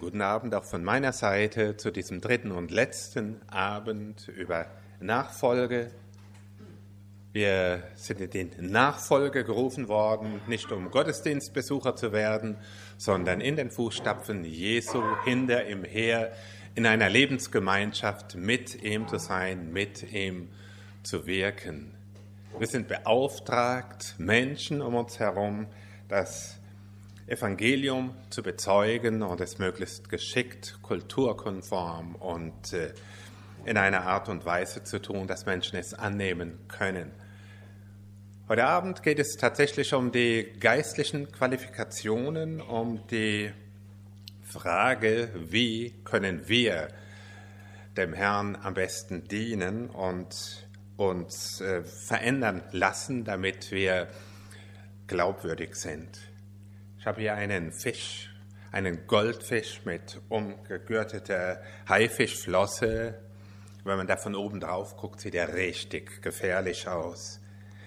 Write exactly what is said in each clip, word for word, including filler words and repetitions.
Guten Abend auch von meiner Seite zu diesem dritten und letzten Abend über Nachfolge. Wir sind in die Nachfolge gerufen worden, nicht um Gottesdienstbesucher zu werden, sondern in den Fußstapfen Jesu, hinter ihm her, in einer Lebensgemeinschaft mit ihm zu sein, mit ihm zu wirken. Wir sind beauftragt, Menschen um uns herum das Evangelium zu bezeugen und es möglichst geschickt, kulturkonform und äh, in einer Art und Weise zu tun, dass Menschen es annehmen können. Heute Abend geht es tatsächlich um die geistlichen Qualifikationen, um die Frage, wie können wir dem Herrn am besten dienen und uns äh, verändern lassen, damit wir glaubwürdig sind. Ich habe hier einen Fisch, einen Goldfisch mit umgegürteter Haifischflosse. Wenn man da von oben drauf guckt, sieht er richtig gefährlich aus.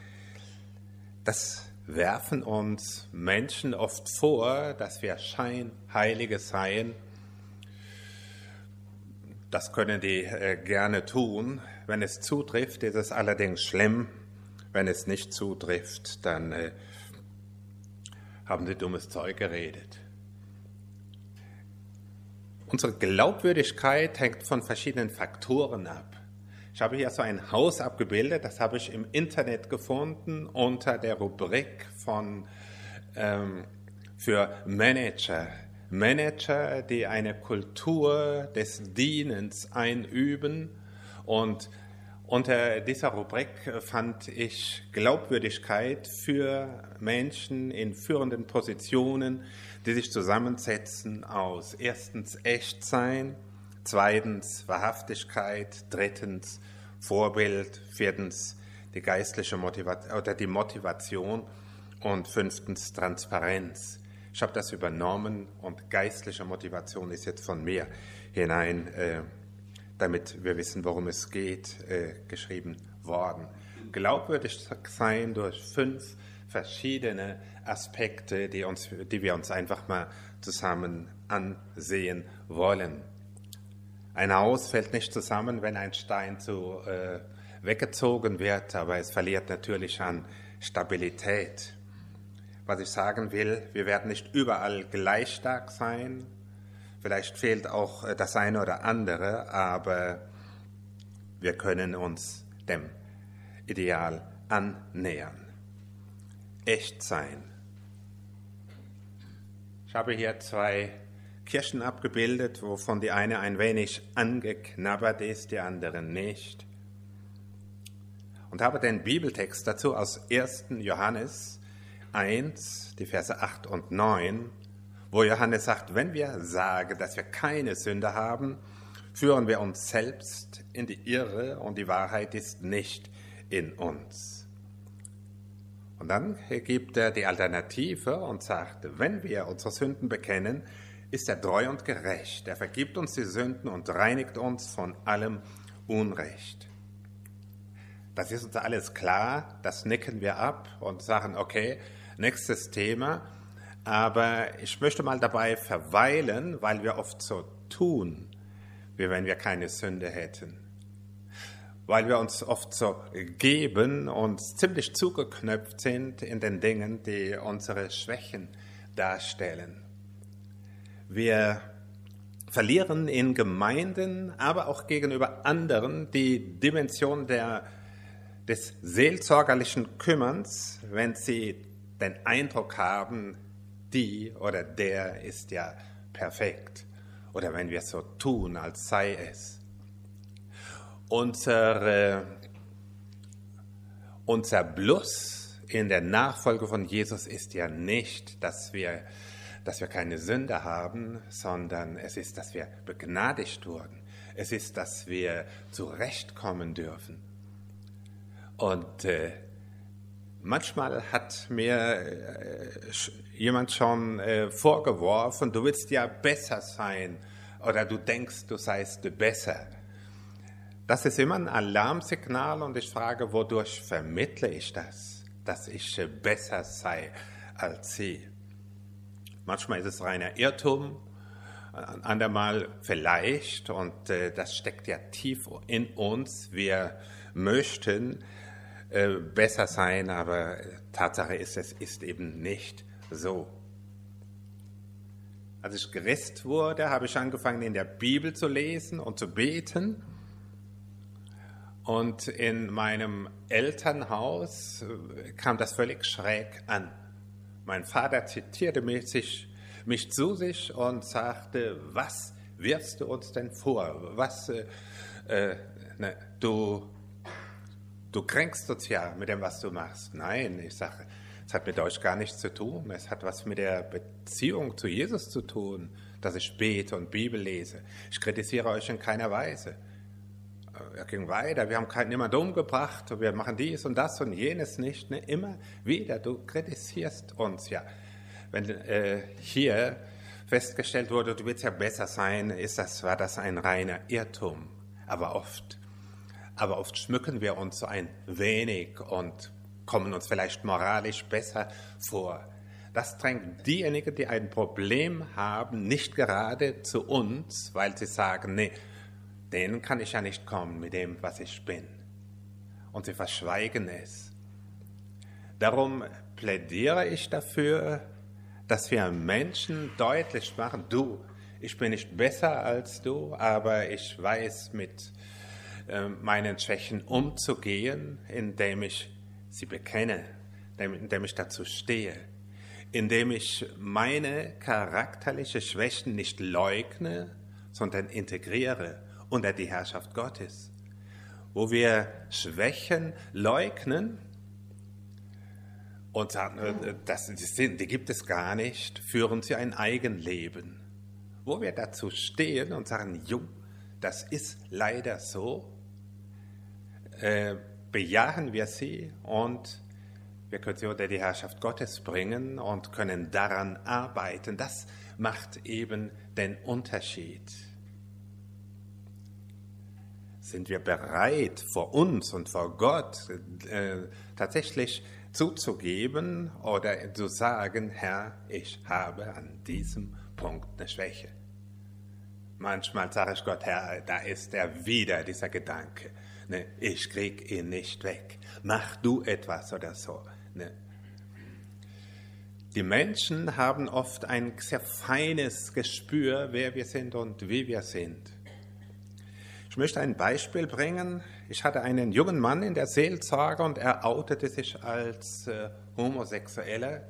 Das werfen uns Menschen oft vor, dass wir Scheinheilige seien. Das können die äh, gerne tun. Wenn es zutrifft, ist es allerdings schlimm. Wenn es nicht zutrifft, dann äh, haben sie dummes Zeug geredet. Unsere Glaubwürdigkeit hängt von verschiedenen Faktoren ab. Ich habe hier so ein Haus abgebildet, das habe ich im Internet gefunden unter der Rubrik von ähm, für Manager. Manager, die eine Kultur des Dienens einüben, und unter dieser Rubrik fand ich Glaubwürdigkeit für Menschen in führenden Positionen, die sich zusammensetzen aus erstens Echtsein, zweitens Wahrhaftigkeit, drittens Vorbild, viertens die geistliche Motivation oder die Motivation und fünftens Transparenz. Ich habe das übernommen und geistliche Motivation ist jetzt von mir hinein äh, damit wir wissen, worum es geht, äh, geschrieben worden. Glaubwürdig sein durch fünf verschiedene Aspekte, die, uns, die wir uns einfach mal zusammen ansehen wollen. Ein Haus fällt nicht zusammen, wenn ein Stein zu, äh, weggezogen wird, aber es verliert natürlich an Stabilität. Was ich sagen will, wir werden nicht überall gleich stark sein. Vielleicht fehlt auch das eine oder andere, aber wir können uns dem Ideal annähern. Echt sein. Ich habe hier zwei Kirschen abgebildet, wovon die eine ein wenig angeknabbert ist, die andere nicht. Und habe den Bibeltext dazu aus ersten Johannes eins, die Verse acht und neun, wo Johannes sagt, wenn wir sagen, dass wir keine Sünde haben, führen wir uns selbst in die Irre und die Wahrheit ist nicht in uns. Und dann gibt er die Alternative und sagt, wenn wir unsere Sünden bekennen, ist er treu und gerecht. Er vergibt uns die Sünden und reinigt uns von allem Unrecht. Das ist uns alles klar, das nicken wir ab und sagen, okay, nächstes Thema. Aber ich möchte mal dabei verweilen, weil wir oft so tun, wie wenn wir keine Sünde hätten. Weil wir uns oft so geben und ziemlich zugeknöpft sind in den Dingen, die unsere Schwächen darstellen. Wir verlieren in Gemeinden, aber auch gegenüber anderen die Dimension der, des seelsorgerlichen Kümmerns, wenn sie den Eindruck haben, die oder der ist ja perfekt. Oder wenn wir so tun, als sei es. Unsere, unser Plus in der Nachfolge von Jesus ist ja nicht, dass wir, dass wir keine Sünde haben, sondern es ist, dass wir begnadigt wurden. Es ist, dass wir zurechtkommen dürfen. Und äh, manchmal hat mir äh, jemand schon äh, vorgeworfen, du willst ja besser sein oder du denkst, du seist besser. Das ist immer ein Alarmsignal und ich frage, wodurch vermittle ich das, dass ich äh, besser sei als sie? Manchmal ist es reiner Irrtum, ein andermal vielleicht, und äh, das steckt ja tief in uns. Wir möchten äh, besser sein, aber Tatsache ist, es ist eben nicht so. Als ich Christ wurde, habe ich angefangen, in der Bibel zu lesen und zu beten. Und in meinem Elternhaus kam das völlig schräg an. Mein Vater zitierte mich, sich, mich zu sich und sagte, was wirfst du uns denn vor? Was, äh, äh, ne, du, du kränkst uns ja mit dem, was du machst. Nein, ich sage, es hat mit euch gar nichts zu tun. Es hat was mit der Beziehung zu Jesus zu tun, dass ich bete und Bibel lese. Ich kritisiere euch in keiner Weise. Er ging weiter, wir haben keinen niemanden umgebracht, wir machen dies und das und jenes nicht. Ne? Immer wieder, du kritisierst uns ja. Wenn äh, hier festgestellt wurde, du willst ja besser sein, ist das, war das ein reiner Irrtum. Aber oft, aber oft schmücken wir uns so ein wenig und kommen uns vielleicht moralisch besser vor. Das drängt diejenigen, die ein Problem haben, nicht gerade zu uns, weil sie sagen, nee, denen kann ich ja nicht kommen mit dem, was ich bin. Und sie verschweigen es. Darum plädiere ich dafür, dass wir Menschen deutlich machen, du, ich bin nicht besser als du, aber ich weiß mit äh, meinen Schwächen umzugehen, indem ich sie bekenne, indem ich dazu stehe, indem ich meine charakterlichen Schwächen nicht leugne, sondern integriere unter die Herrschaft Gottes. Wo wir Schwächen leugnen und sagen, das sind, die gibt es gar nicht, führen sie ein Eigenleben. Wo wir dazu stehen und sagen, jo, das ist leider so, äh, bejahen wir sie und wir können sie unter die Herrschaft Gottes bringen und können daran arbeiten. Das macht eben den Unterschied. Sind wir bereit, vor uns und vor Gott äh, tatsächlich zuzugeben oder zu sagen, Herr, ich habe an diesem Punkt eine Schwäche. Manchmal sage ich Gott, Herr, da ist er wieder, dieser Gedanke. Ne, ich krieg ihn nicht weg. Mach du etwas oder so. Ne. Die Menschen haben oft ein sehr feines Gespür, wer wir sind und wie wir sind. Ich möchte ein Beispiel bringen. Ich hatte einen jungen Mann in der Seelsorge und er outete sich als äh, Homosexueller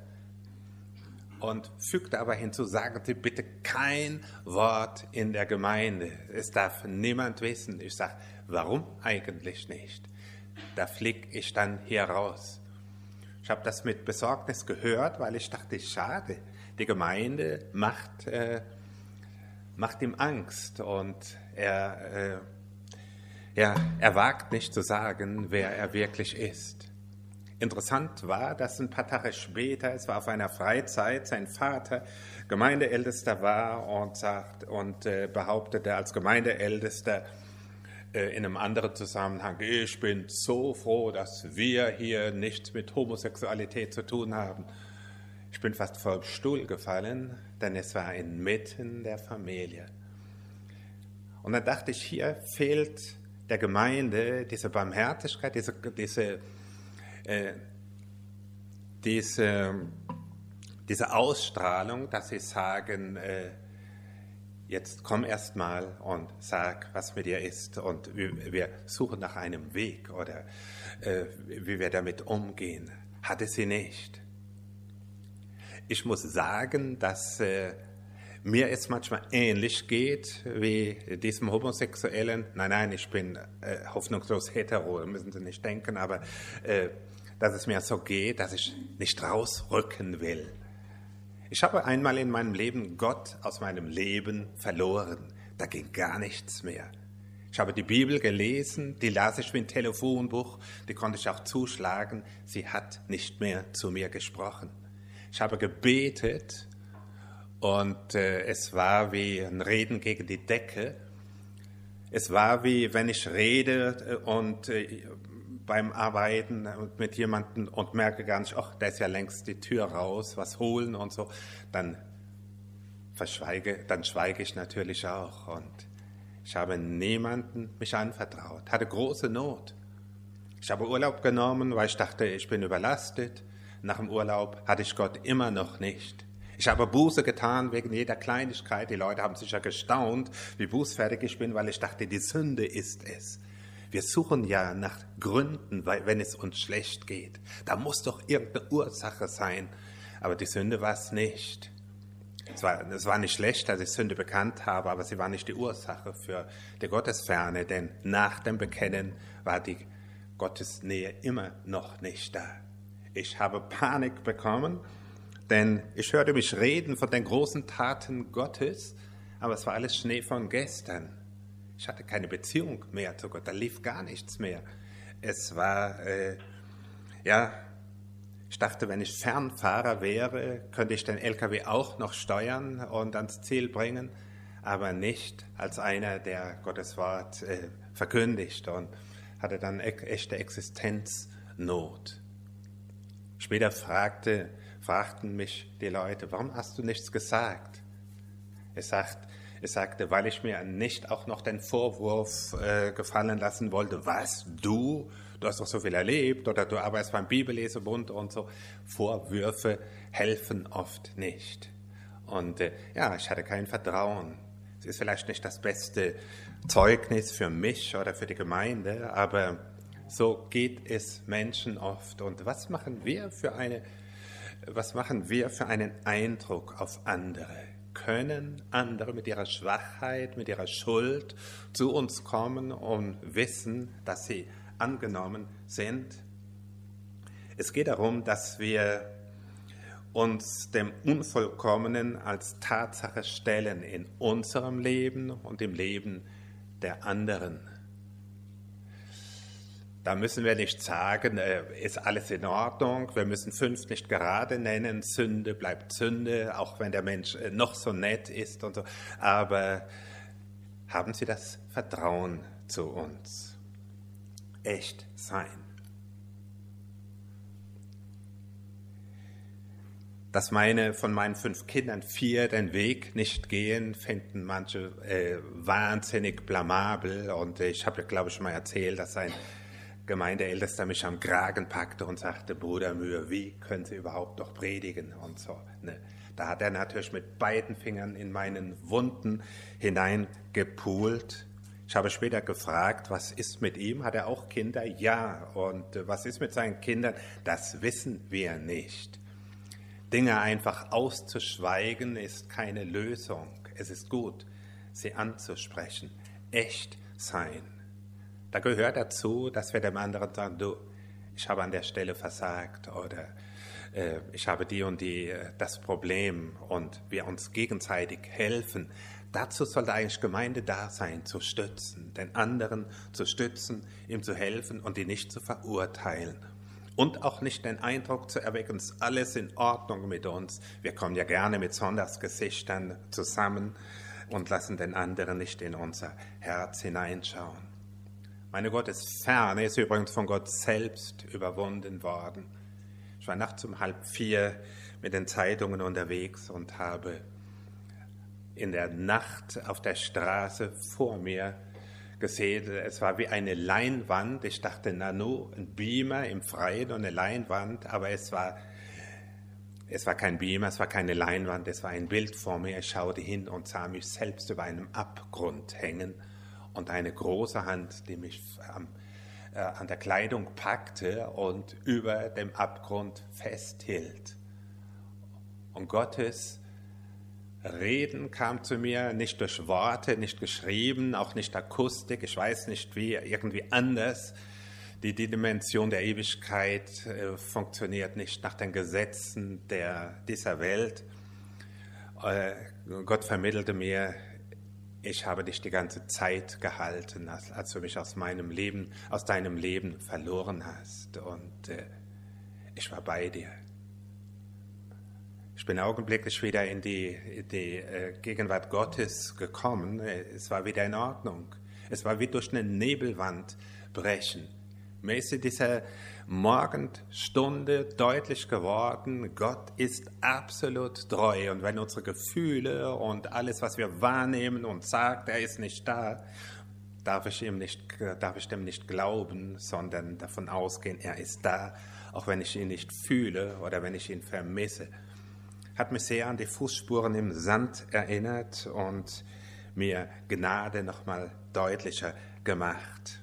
und fügte aber hinzu, sagen Sie bitte kein Wort in der Gemeinde. Es darf niemand wissen. Ich sage, warum eigentlich nicht? Da fliege ich dann hier raus. Ich habe das mit Besorgnis gehört, weil ich dachte, schade, die Gemeinde macht, äh, macht ihm Angst und er, äh, ja, er wagt nicht zu sagen, wer er wirklich ist. Interessant war, dass ein paar Tage später, es war auf einer Freizeit, sein Vater Gemeindeältester war und, sagt, und äh, behauptete als Gemeindeältester äh, in einem anderen Zusammenhang, ich bin so froh, dass wir hier nichts mit Homosexualität zu tun haben. Ich bin fast vom Stuhl gefallen, denn es war inmitten der Familie. Und dann dachte ich, hier fehlt der Gemeinde diese Barmherzigkeit, diese, diese Äh, diese, diese Ausstrahlung, dass sie sagen, äh, jetzt komm erst mal und sag, was mit dir ist und wir, wir suchen nach einem Weg oder äh, wie wir damit umgehen. Hatte sie nicht. Ich muss sagen, dass äh, mir es manchmal ähnlich geht wie diesem Homosexuellen. Nein, nein, ich bin äh, hoffnungslos hetero, müssen Sie nicht denken, aber äh, dass es mir so geht, dass ich nicht rausrücken will. Ich habe einmal in meinem Leben Gott aus meinem Leben verloren. Da ging gar nichts mehr. Ich habe die Bibel gelesen, die las ich wie ein Telefonbuch, die konnte ich auch zuschlagen. Sie hat nicht mehr zu mir gesprochen. Ich habe gebetet und äh, es war wie ein Reden gegen die Decke. Es war wie, wenn ich rede und äh, beim Arbeiten mit jemandem und merke gar nicht, ach, da ist ja längst die Tür raus, was holen und so, dann verschweige, dann schweige ich natürlich auch. Und ich habe niemanden mich anvertraut, hatte große Not. Ich habe Urlaub genommen, weil ich dachte, ich bin überlastet. Nach dem Urlaub hatte ich Gott immer noch nicht. Ich habe Buße getan wegen jeder Kleinigkeit. Die Leute haben sicher gestaunt, wie bußfertig ich bin, weil ich dachte, die Sünde ist es. Wir suchen ja nach Gründen, weil, wenn es uns schlecht geht. Da muss doch irgendeine Ursache sein. Aber die Sünde war es nicht. Es war, es war nicht schlecht, dass ich Sünde bekannt habe, aber sie war nicht die Ursache für die Gottesferne. Denn nach dem Bekennen war die Gottesnähe immer noch nicht da. Ich habe Panik bekommen, denn ich hörte mich reden von den großen Taten Gottes, aber es war alles Schnee von gestern. Ich hatte keine Beziehung mehr zu Gott, da lief gar nichts mehr. Es war, äh, ja, ich dachte, wenn ich Fernfahrer wäre, könnte ich den L K W auch noch steuern und ans Ziel bringen, aber nicht als einer, der Gottes Wort äh, verkündigt, und hatte dann e- echte Existenznot. Später fragte, fragten mich die Leute, warum hast du nichts gesagt? Ich sagte, Ich sagte, weil ich mir nicht auch noch den Vorwurf äh, gefallen lassen wollte, was, du, du hast doch so viel erlebt oder du arbeitest beim Bibellesebund und so. Vorwürfe helfen oft nicht. Und äh, ja, ich hatte kein Vertrauen. Es ist vielleicht nicht das beste Zeugnis für mich oder für die Gemeinde, aber so geht es Menschen oft. Und was machen wir für eine, was machen wir für einen Eindruck auf andere? Können andere mit ihrer Schwachheit, mit ihrer Schuld zu uns kommen und wissen, dass sie angenommen sind? Es geht darum, dass wir uns dem Unvollkommenen als Tatsache stellen in unserem Leben und im Leben der anderen. Da müssen wir nicht sagen, ist alles in Ordnung, wir müssen fünf nicht gerade nennen, Sünde bleibt Sünde, auch wenn der Mensch noch so nett ist und so. Aber haben Sie das Vertrauen zu uns? Echt sein. Dass meine von meinen fünf Kindern vier den Weg nicht gehen, finden manche äh, wahnsinnig blamabel. Und ich habe ja, glaube ich, schon mal erzählt, dass ein Gemeindeältester mich am Kragen packte und sagte, Bruder Mühe, wie können Sie überhaupt noch predigen und so. Ne? Da hat er natürlich mit beiden Fingern in meinen Wunden hineingepult. Ich habe später gefragt, was ist mit ihm? Hat er auch Kinder? Ja. Und äh, was ist mit seinen Kindern? Das wissen wir nicht. Dinge einfach auszuschweigen ist keine Lösung. Es ist gut, sie anzusprechen. Echt sein. Da gehört dazu, dass wir dem anderen sagen, du, ich habe an der Stelle versagt oder äh, ich habe die und die äh, das Problem, und wir uns gegenseitig helfen. Dazu sollte eigentlich Gemeinde da sein, zu stützen, den anderen zu stützen, ihm zu helfen und ihn nicht zu verurteilen. Und auch nicht den Eindruck zu erwecken, es ist alles in Ordnung mit uns. Wir kommen ja gerne mit Sonntagsgesichtern zusammen und lassen den anderen nicht in unser Herz hineinschauen. Meine Gottesferne ist übrigens von Gott selbst überwunden worden. Ich war nachts um halb vier mit den Zeitungen unterwegs und habe in der Nacht auf der Straße vor mir gesehen, es war wie eine Leinwand. Ich dachte, na nu, ein Beamer im Freien und eine Leinwand, aber es war, es war kein Beamer, es war keine Leinwand, es war ein Bild vor mir. Ich schaute hin und sah mich selbst über einem Abgrund hängen und eine große Hand, die mich am, äh, an der Kleidung packte und über dem Abgrund festhielt. Und Gottes Reden kam zu mir nicht durch Worte, nicht geschrieben, auch nicht Akustik, ich weiß nicht wie, irgendwie anders. Die, die Dimension der Ewigkeit äh, funktioniert nicht nach den Gesetzen der, dieser Welt. Äh, Gott vermittelte mir, ich habe dich die ganze Zeit gehalten, als, als du mich aus meinem Leben, aus deinem Leben verloren hast, und äh, ich war bei dir. Ich bin augenblicklich wieder in die, in die äh, Gegenwart Gottes gekommen. Es war wieder in Ordnung. Es war wie durch eine Nebelwand brechen. Mir ist in dieser Morgenstunde deutlich geworden, Gott ist absolut treu. Und wenn unsere Gefühle und alles, was wir wahrnehmen und sagt, er ist nicht da, darf ich ihm nicht, darf ich dem nicht glauben, sondern davon ausgehen, er ist da, auch wenn ich ihn nicht fühle oder wenn ich ihn vermisse. Hat mich sehr an die Fußspuren im Sand erinnert und mir Gnade nochmal deutlicher gemacht.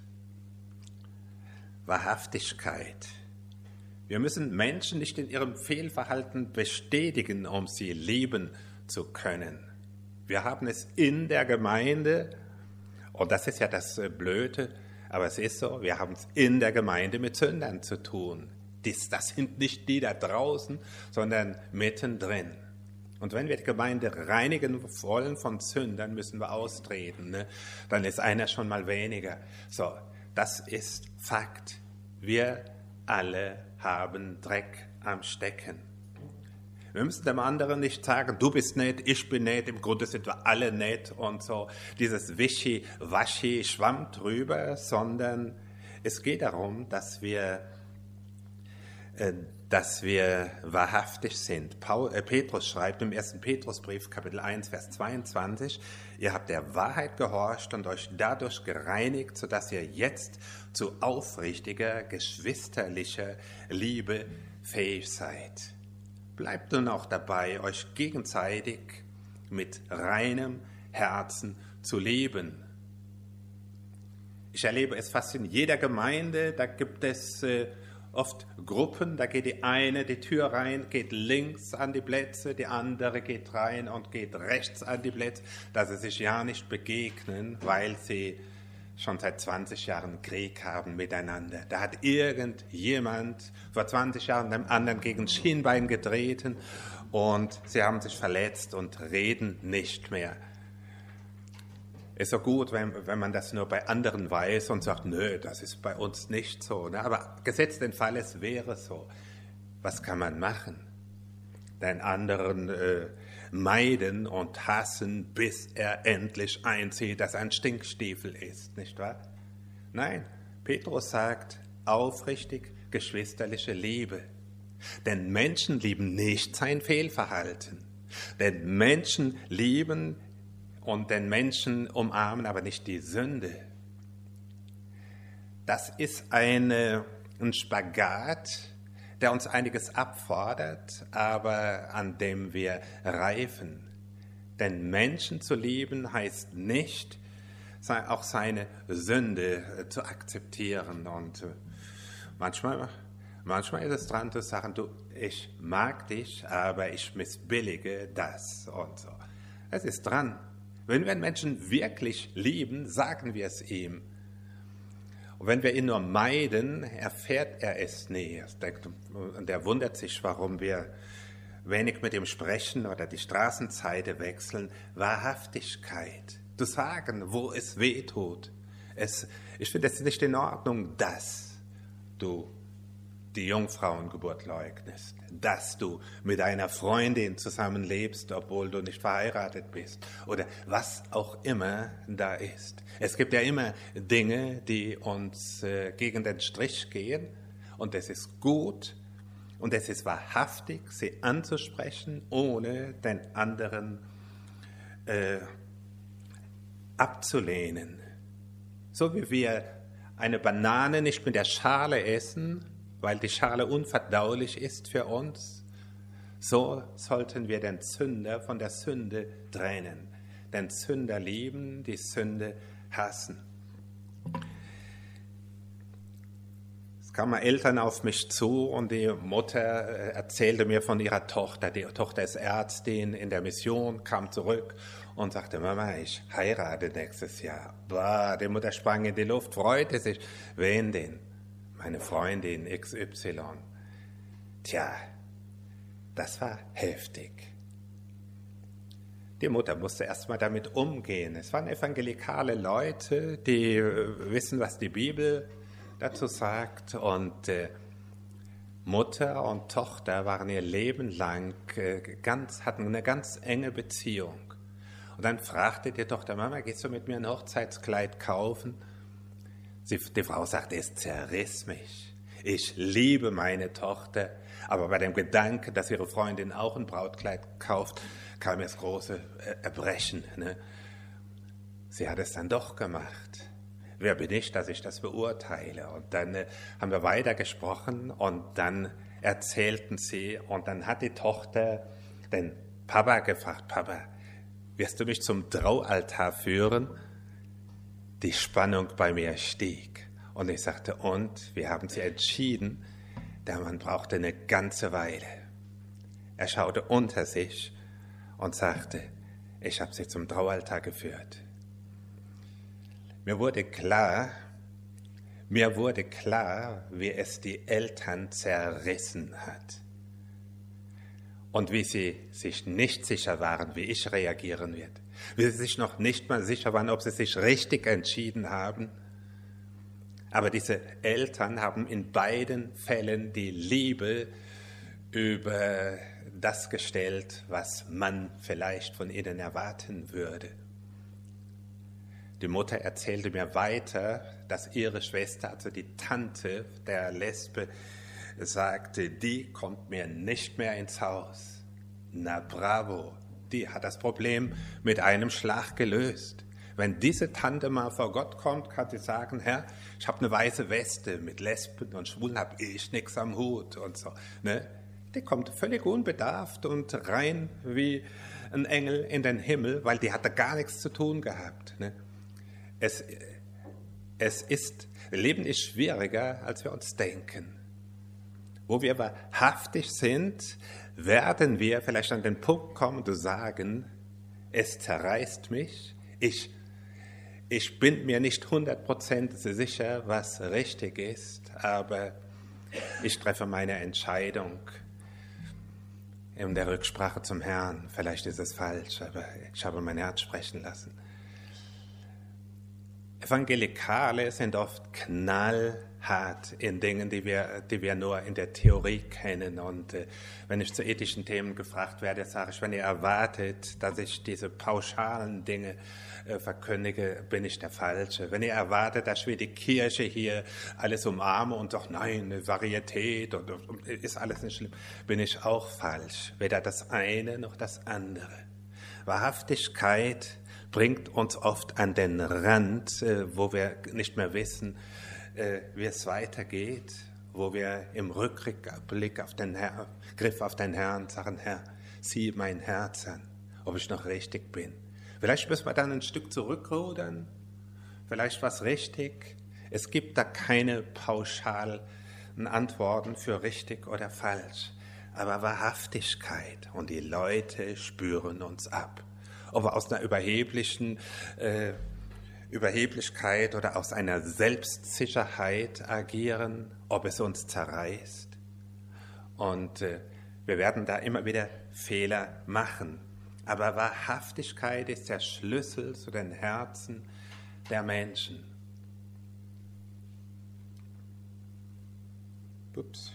Wahrhaftigkeit. Wir müssen Menschen nicht in ihrem Fehlverhalten bestätigen, um sie lieben zu können. Wir haben es in der Gemeinde, und das ist ja das Blöde, aber es ist so, wir haben es in der Gemeinde mit Sündern zu tun. Das, das sind nicht die da draußen, sondern mittendrin. Und wenn wir die Gemeinde reinigen wollen von Sündern, müssen wir austreten. Ne? Dann ist einer schon mal weniger. So, das ist Fakt. Wir alle haben Dreck am Stecken. Wir müssen dem anderen nicht sagen, du bist nett, ich bin nett, im Grunde sind wir alle nett und so. Dieses Wischi-Waschi Schwamm drüber, sondern es geht darum, dass wir, äh, dass wir wahrhaftig sind. Paul, äh, Petrus schreibt im ersten Petrusbrief, Kapitel eins, Vers zweiundzwanzig, ihr habt der Wahrheit gehorcht und euch dadurch gereinigt, sodass ihr jetzt zu aufrichtiger, geschwisterlicher Liebe fähig seid. Bleibt nun auch dabei, euch gegenseitig mit reinem Herzen zu lieben. Ich erlebe es fast in jeder Gemeinde, da gibt es äh, oft Gruppen, da geht die eine die Tür rein, geht links an die Plätze, die andere geht rein und geht rechts an die Plätze, dass sie sich ja nicht begegnen, weil sie schon seit zwanzig Jahren Krieg haben miteinander. Da hat irgendjemand vor zwanzig Jahren dem anderen gegen das Schienbein getreten und sie haben sich verletzt und reden nicht mehr. Ist so gut, wenn, wenn man das nur bei anderen weiß und sagt, nö, das ist bei uns nicht so. Ne? Aber gesetzt den Fall, es wäre so. Was kann man machen? Den anderen äh, meiden und hassen, bis er endlich einsieht, dass er ein Stinkstiefel ist, nicht wahr? Nein, Petrus sagt, aufrichtig geschwisterliche Liebe. Denn Menschen lieben nicht sein Fehlverhalten. Denn Menschen lieben und den Menschen umarmen aber nicht die Sünde. Das ist eine, ein Spagat, der uns einiges abfordert, aber an dem wir reifen. Denn Menschen zu lieben heißt nicht, auch seine Sünde zu akzeptieren. Und manchmal, manchmal ist es dran zu sagen, du, ich mag dich, aber ich missbillige das und so. Es ist dran. Wenn wir einen Menschen wirklich lieben, sagen wir es ihm. Und wenn wir ihn nur meiden, erfährt er es nie. Und er wundert sich, warum wir wenig mit ihm sprechen oder die Straßenseite wechseln. Wahrhaftigkeit. Zu sagen, wo es weh tut. Es, ich finde es nicht in Ordnung, dass du die Jungfrauengeburt leugnest, dass du mit einer Freundin zusammenlebst, obwohl du nicht verheiratet bist oder was auch immer da ist. Es gibt ja immer Dinge, die uns äh, gegen den Strich gehen und es ist gut und es ist wahrhaftig, sie anzusprechen, ohne den anderen äh, abzulehnen. So wie wir eine Banane nicht mit der Schale essen, weil die Schale unverdaulich ist für uns, so sollten wir den Sünder von der Sünde trennen. Den Sünder lieben, die Sünde hassen. Es kamen Eltern auf mich zu und die Mutter erzählte mir von ihrer Tochter. Die Tochter ist Ärztin in der Mission, kam zurück und sagte, Mama, ich heirate nächstes Jahr. Boah, die Mutter sprang in die Luft, freute sich. Wen denn? Meine Freundin X Y. Tja, das war heftig. Die Mutter musste erst mal damit umgehen. Es waren evangelikale Leute, die wissen, was die Bibel dazu sagt. Und äh, Mutter und Tochter waren ihr Leben lang äh, ganz, hatten eine ganz enge Beziehung. Und dann fragte die Tochter, Mama, gehst du mit mir ein Hochzeitskleid kaufen? Sie, die Frau sagte, es zerriss mich. Ich liebe meine Tochter, aber bei dem Gedanken, dass ihre Freundin auch ein Brautkleid kauft, kam mir das große Erbrechen. Ne? Sie hat es dann doch gemacht. Wer bin ich, dass ich das beurteile? Und dann äh, haben wir weitergesprochen und dann erzählten sie und dann hat die Tochter den Papa gefragt, Papa, wirst du mich zum Traualtar führen? Die Spannung bei mir stieg und ich sagte, und wir haben sie entschieden, der Mann brauchte eine ganze Weile. Er schaute unter sich und sagte, ich habe sie zum Traualtar geführt. Mir wurde klar, mir wurde klar, wie es die Eltern zerrissen hat. Und wie sie sich nicht sicher waren, wie ich reagieren werde. Wie sie sich noch nicht mal sicher waren, ob sie sich richtig entschieden haben. Aber diese Eltern haben in beiden Fällen die Liebe über das gestellt, was man vielleicht von ihnen erwarten würde. Die Mutter erzählte mir weiter, dass ihre Schwester, also die Tante der Lesbe, sagte, die kommt mir nicht mehr ins Haus. Na bravo, die hat das Problem mit einem Schlag gelöst. Wenn diese Tante mal vor Gott kommt, kann sie sagen, Herr, ich habe eine weiße Weste, mit Lesben und Schwulen habe ich nichts am Hut und so. Ne? Die kommt völlig unbedarft und rein wie ein Engel in den Himmel, weil die hatte gar nichts zu tun gehabt. Ne? Es, es ist, Leben ist schwieriger, als wir uns denken. Wo wir wahrhaftig sind, werden wir vielleicht an den Punkt kommen und sagen, es zerreißt mich, ich, ich bin mir nicht hundert Prozent sicher, was richtig ist, aber ich treffe meine Entscheidung in der Rücksprache zum Herrn. Vielleicht ist es falsch, aber ich habe mein Herz sprechen lassen. Evangelikale sind oft knallhart in Dingen, die wir, die wir nur in der Theorie kennen. Und äh, wenn ich zu ethischen Themen gefragt werde, sage ich, wenn ihr erwartet, dass ich diese pauschalen Dinge äh, verkündige, bin ich der Falsche. Wenn ihr erwartet, dass wir die Kirche hier alles umarmen und doch nein, eine Varietät und, und ist alles nicht schlimm, bin ich auch falsch. Weder das eine noch das andere. Wahrhaftigkeit bringt uns oft an den Rand, äh, wo wir nicht mehr wissen, äh, wie es weitergeht, wo wir im Rückblick auf den Herr, Griff auf den Herrn sagen, Herr, sieh mein Herz an, ob ich noch richtig bin. Vielleicht müssen wir dann ein Stück zurückrudern, vielleicht was richtig. Es gibt da keine pauschalen Antworten für richtig oder falsch, aber Wahrhaftigkeit und die Leute spüren uns ab. Ob wir aus einer überheblichen äh, Überheblichkeit oder aus einer Selbstsicherheit agieren, ob es uns zerreißt. Und äh, wir werden da immer wieder Fehler machen. Aber Wahrhaftigkeit ist der Schlüssel zu den Herzen der Menschen. Ups.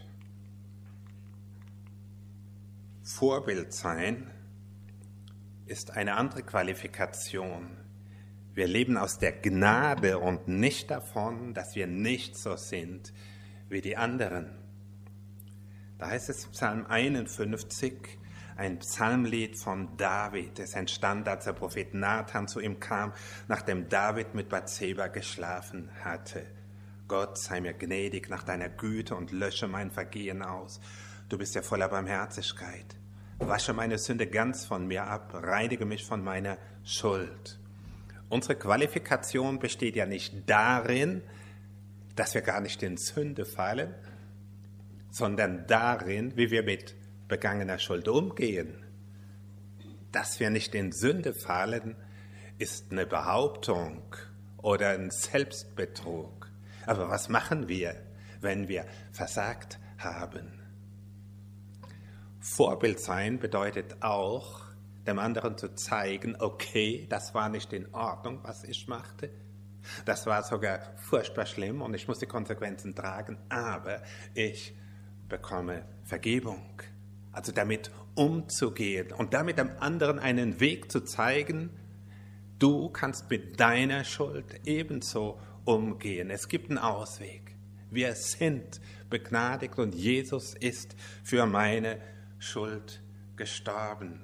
Vorbild sein ist eine andere Qualifikation. Wir leben aus der Gnade und nicht davon, dass wir nicht so sind wie die anderen. Da heißt es im Psalm einundfünfzig, ein Psalmlied von David. Es entstand, als der Prophet Nathan zu ihm kam, nachdem David mit Bathseba geschlafen hatte. Gott, sei mir gnädig nach deiner Güte und lösche mein Vergehen aus. Du bist ja voller Barmherzigkeit. Wasche meine Sünde ganz von mir ab, reinige mich von meiner Schuld. Unsere Qualifikation besteht ja nicht darin, dass wir gar nicht in Sünde fallen, sondern darin, wie wir mit begangener Schuld umgehen. Dass wir nicht in Sünde fallen, ist eine Behauptung oder ein Selbstbetrug. Aber was machen wir, wenn wir versagt haben? Vorbild sein bedeutet auch, dem anderen zu zeigen, okay, das war nicht in Ordnung, was ich machte. Das war sogar furchtbar schlimm und ich muss die Konsequenzen tragen, aber ich bekomme Vergebung. Also damit umzugehen und damit dem anderen einen Weg zu zeigen, du kannst mit deiner Schuld ebenso umgehen. Es gibt einen Ausweg. Wir sind begnadigt und Jesus ist für meine Schuld gestorben.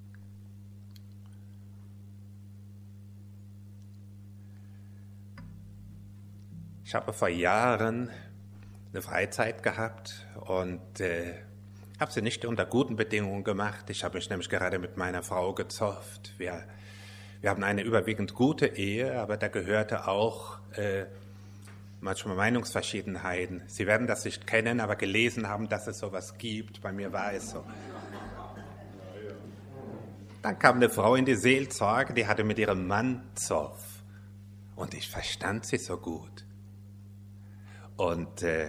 Ich habe vor Jahren eine Freizeit gehabt und äh, habe sie nicht unter guten Bedingungen gemacht. Ich habe mich nämlich gerade mit meiner Frau gezofft. Wir, wir haben eine überwiegend gute Ehe, aber da gehörte auch äh, manchmal Meinungsverschiedenheiten. Sie werden das nicht kennen, aber gelesen haben, dass es sowas gibt. Bei mir war es so. Dann kam eine Frau in die Seelsorge, die hatte mit ihrem Mann Zoff. Und ich verstand sie so gut. Und äh,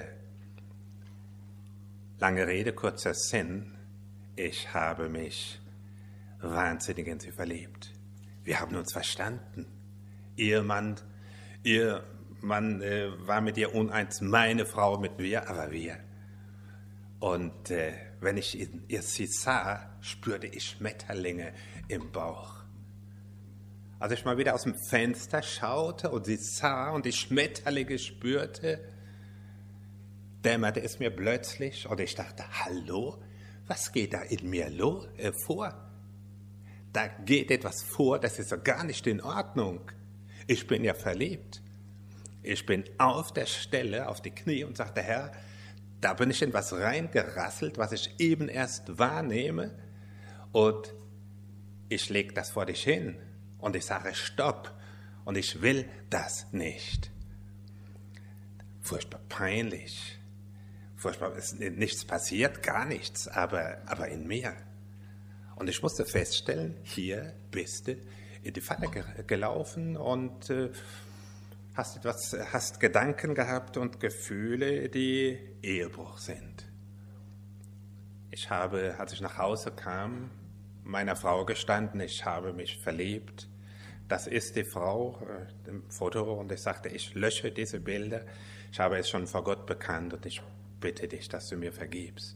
lange Rede, kurzer Sinn, ich habe mich wahnsinnig in sie verliebt. Wir haben uns verstanden. Ihr Mann, ihr Mann äh, war mit ihr uneins, meine Frau mit mir, aber wir. Und äh, wenn ich in, ihr sie sah, spürte ich Schmetterlinge im Bauch. Als ich mal wieder aus dem Fenster schaute und sie sah und die Schmetterlinge spürte, dämmerte es mir plötzlich und ich dachte, hallo, was geht da in mir lo- äh, vor? Da geht etwas vor, das ist so gar nicht in Ordnung. Ich bin ja verliebt. Ich bin auf der Stelle, auf die Knie und sagte, Herr, da bin ich in was reingerasselt, was ich eben erst wahrnehme und ich lege das vor dich hin und ich sage, stopp und ich will das nicht. Furchtbar peinlich. Furchtbar, ist nichts passiert, gar nichts, aber, aber in mir. Und ich musste feststellen, hier bist du in die Falle ge- gelaufen und äh, hast etwas, hast Gedanken gehabt und Gefühle, die Ehebruch sind. Ich habe, als ich nach Hause kam, meiner Frau gestanden, ich habe mich verliebt. Das ist die Frau, äh, im Foto, und ich sagte, ich lösche diese Bilder. Ich habe es schon vor Gott bekannt und ich bitte dich, dass du mir vergibst.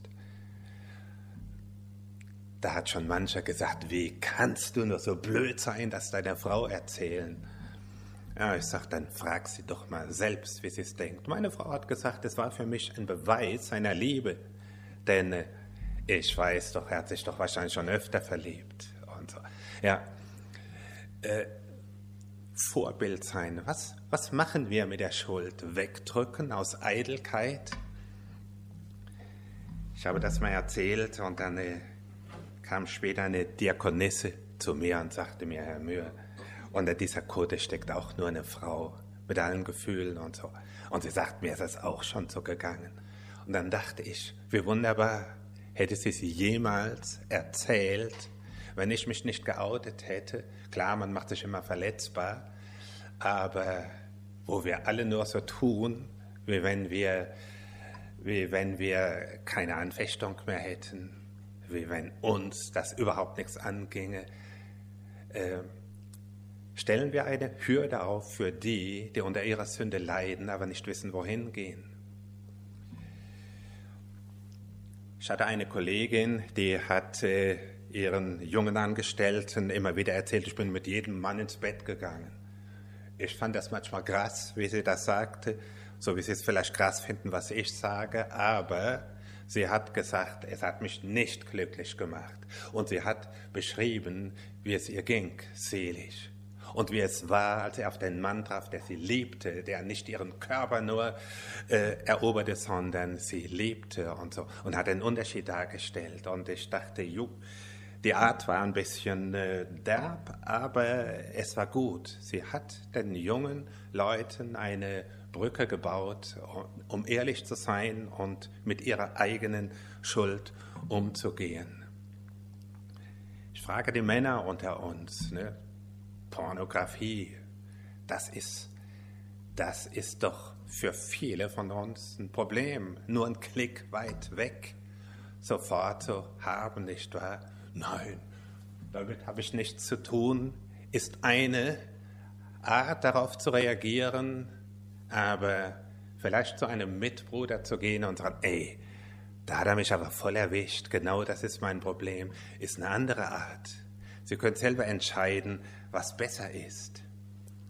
Da hat schon mancher gesagt, wie kannst du nur so blöd sein, das deiner Frau erzählen? Ja, ich sage, dann frag sie doch mal selbst, wie sie es denkt. Meine Frau hat gesagt, es war für mich ein Beweis seiner Liebe, denn äh, ich weiß doch, er hat sich doch wahrscheinlich schon öfter verliebt. Und so. Ja, äh, Vorbild sein. Was, was machen wir mit der Schuld? Wegdrücken aus Eitelkeit? Ich habe das mal erzählt und dann äh, kam später eine Diakonisse zu mir und sagte mir, Herr Mühr, unter dieser Kutte steckt auch nur eine Frau mit allen Gefühlen und so. Und sie sagt, mir ist das auch schon so gegangen. Und dann dachte ich, wie wunderbar, hätte sie sie jemals erzählt, wenn ich mich nicht geoutet hätte. Klar, man macht sich immer verletzbar, aber wo wir alle nur so tun, wie wenn wir, wie wenn wir keine Anfechtung mehr hätten, wie wenn uns das überhaupt nichts anginge, äh, stellen wir eine Hürde auf für die, die unter ihrer Sünde leiden, aber nicht wissen, wohin gehen. Ich hatte eine Kollegin, die hat äh, ihren jungen Angestellten immer wieder erzählt, ich bin mit jedem Mann ins Bett gegangen. Ich fand das manchmal krass, wie sie das sagte, so wie sie es vielleicht krass finden, was ich sage, aber sie hat gesagt, es hat mich nicht glücklich gemacht. Und sie hat beschrieben, wie es ihr ging, seelisch. Und wie es war, als er auf den Mann traf, der sie liebte, der nicht ihren Körper nur äh, eroberte, sondern sie liebte und so. Und hat einen Unterschied dargestellt. Und ich dachte, ju, die Art war ein bisschen äh, derb, aber es war gut. Sie hat den jungen Leuten eine Brücke gebaut, um ehrlich zu sein und mit ihrer eigenen Schuld umzugehen. Ich frage die Männer unter uns, ne? Pornografie, das ist, das ist doch für viele von uns ein Problem, nur ein Klick weit weg, sofort zu haben, nicht wahr? Nein, damit habe ich nichts zu tun, ist eine Art, darauf zu reagieren, aber vielleicht zu einem Mitbruder zu gehen und sagen, ey, da hat er mich aber voll erwischt, genau das ist mein Problem, ist eine andere Art. Sie können selber entscheiden, was besser ist.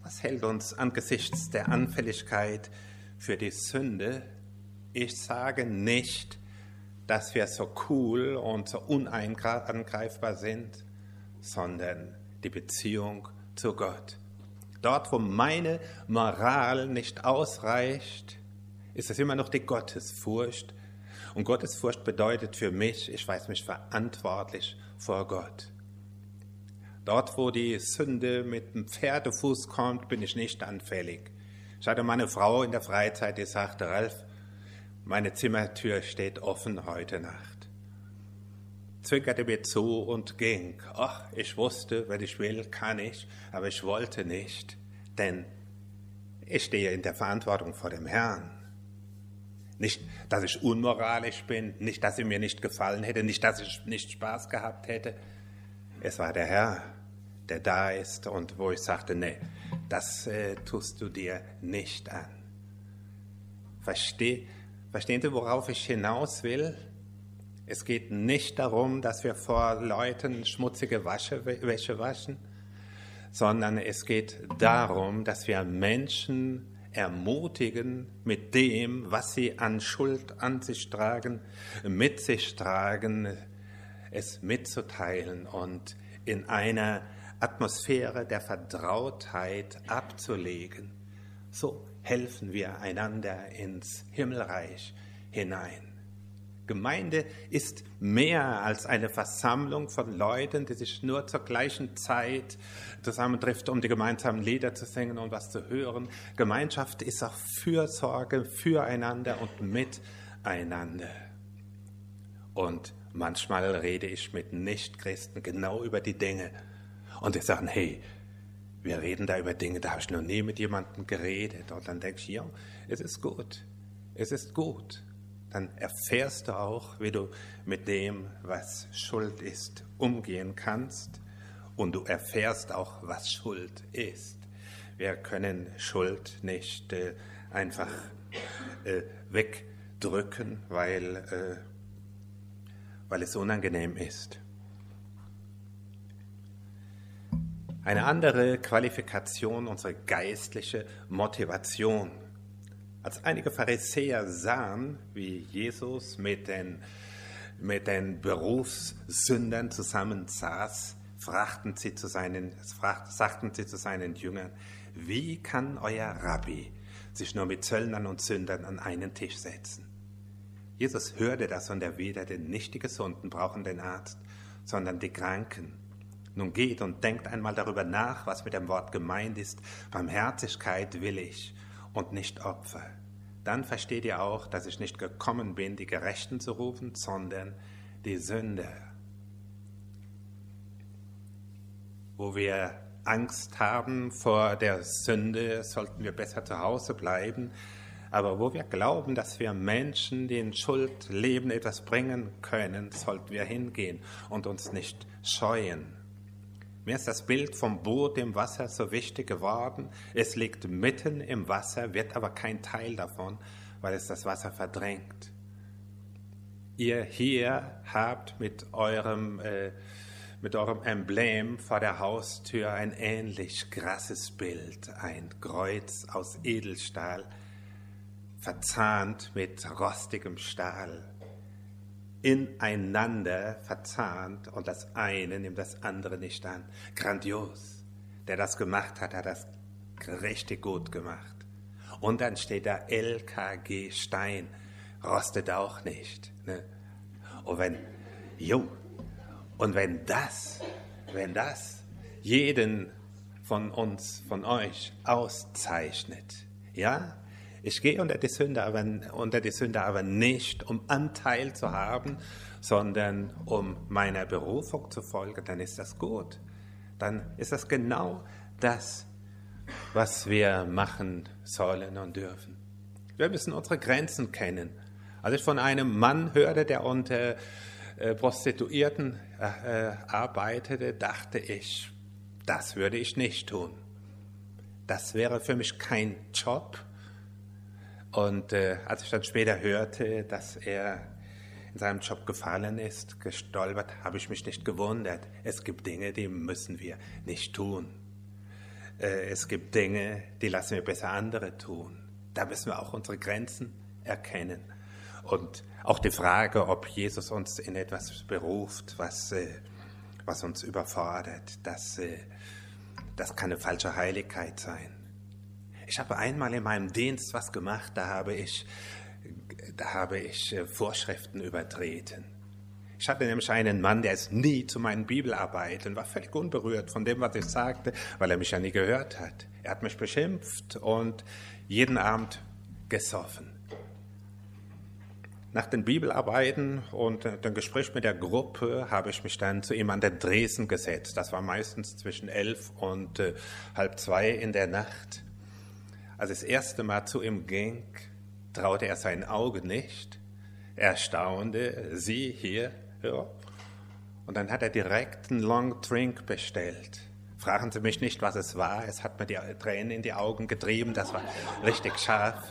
Was hält uns angesichts der Anfälligkeit für die Sünde? Ich sage nicht, dass wir so cool und so unangreifbar sind, sondern die Beziehung zu Gott. Dort, wo meine Moral nicht ausreicht, ist es immer noch die Gottesfurcht. Und Gottesfurcht bedeutet für mich, ich weiß mich verantwortlich vor Gott. Dort, wo die Sünde mit dem Pferdefuß kommt, bin ich nicht anfällig. Ich hatte meine Frau in der Freizeit, die sagte, Ralf, meine Zimmertür steht offen heute Nacht. Zwinkerte mir zu und ging. Ach, ich wusste, wenn ich will, kann ich, aber ich wollte nicht, denn ich stehe in der Verantwortung vor dem Herrn. Nicht, dass ich unmoralisch bin, nicht, dass sie mir nicht gefallen hätte, nicht, dass ich nicht Spaß gehabt hätte. Es war der Herr, der da ist und wo ich sagte, nee, das äh, tust du dir nicht an. Versteh, verstehen Sie, worauf ich hinaus will? Es geht nicht darum, dass wir vor Leuten schmutzige Wasche, Wäsche waschen, sondern es geht darum, dass wir Menschen ermutigen, mit dem, was sie an Schuld an sich tragen, mit sich tragen, es mitzuteilen und in einer Atmosphäre der Vertrautheit abzulegen. So helfen wir einander ins Himmelreich hinein. Gemeinde ist mehr als eine Versammlung von Leuten, die sich nur zur gleichen Zeit zusammentrifft, um die gemeinsamen Lieder zu singen und was zu hören. Gemeinschaft ist auch Fürsorge füreinander und miteinander. Und manchmal rede ich mit Nichtchristen genau über die Dinge. Und die sagen, hey, wir reden da über Dinge, da habe ich noch nie mit jemandem geredet. Und dann denke ich, ja, es ist gut, es ist gut. Dann erfährst du auch, wie du mit dem, was Schuld ist, umgehen kannst. Und du erfährst auch, was Schuld ist. Wir können Schuld nicht äh, einfach äh, wegdrücken, weil, äh, weil es unangenehm ist. Eine andere Qualifikation, unsere geistliche Motivation. Als einige Pharisäer sahen, wie Jesus mit den, mit den Berufssündern zusammensaß, fragten sie zu seinen, fragten, sagten sie zu seinen Jüngern, wie kann euer Rabbi sich nur mit Zöllnern und Sündern an einen Tisch setzen? Jesus hörte das und erwiderte, nicht die Gesunden brauchen den Arzt, sondern die Kranken. Nun geht und denkt einmal darüber nach, was mit dem Wort gemeint ist. Barmherzigkeit will ich und nicht Opfer. Dann versteht ihr auch, dass ich nicht gekommen bin, die Gerechten zu rufen, sondern die Sünder. Wo wir Angst haben vor der Sünde, sollten wir besser zu Hause bleiben. Aber wo wir glauben, dass wir Menschen, die in Schuld leben, etwas bringen können, sollten wir hingehen und uns nicht scheuen. Mir ist das Bild vom Boot im Wasser so wichtig geworden. Es liegt mitten im Wasser, wird aber kein Teil davon, weil es das Wasser verdrängt. Ihr hier habt mit eurem, äh, mit eurem Emblem vor der Haustür ein ähnlich krasses Bild, ein Kreuz aus Edelstahl, verzahnt mit rostigem Stahl. Ineinander verzahnt und das eine nimmt das andere nicht an. Grandios. Der das gemacht hat, hat das richtig gut gemacht. Und dann steht da L K G Stein, rostet auch nicht. Ne? Und wenn, jo, und wenn das, wenn das jeden von uns, von euch auszeichnet, ja, ich gehe unter die Sünde, aber, unter die Sünde aber nicht, um Anteil zu haben, sondern um meiner Berufung zu folgen, dann ist das gut. Dann ist das genau das, was wir machen sollen und dürfen. Wir müssen unsere Grenzen kennen. Als ich von einem Mann hörte, der unter äh, Prostituierten äh, arbeitete, dachte ich, das würde ich nicht tun. Das wäre für mich kein Job. Und äh, als ich dann später hörte, dass er in seinem Job gefallen ist, gestolpert, habe ich mich nicht gewundert. Es gibt Dinge, die müssen wir nicht tun. äh, es gibt Dinge, die lassen wir besser andere tun. Da müssen wir auch unsere Grenzen erkennen. Und auch die Frage, ob Jesus uns in etwas beruft, was, äh, was uns überfordert, das, äh, das kann eine falsche Heiligkeit sein. Ich habe einmal in meinem Dienst was gemacht, da habe ich, da habe ich äh, Vorschriften übertreten. Ich hatte nämlich einen Mann, der ist nie zu meinen Bibelarbeiten, war völlig unberührt von dem, was ich sagte, weil er mich ja nie gehört hat. Er hat mich beschimpft und jeden Abend gesoffen. Nach den Bibelarbeiten und dem Gespräch mit der Gruppe habe ich mich dann zu ihm an den Dresen gesetzt. Das war meistens zwischen elf und äh, halb zwei in der Nacht. Als ich das erste Mal zu ihm ging, traute er seinen Augen nicht. Er staunte, sie hier, ja. Und dann hat er direkt einen Long Drink bestellt. Fragen Sie mich nicht, was es war. Es hat mir die Tränen in die Augen getrieben. Das war richtig scharf.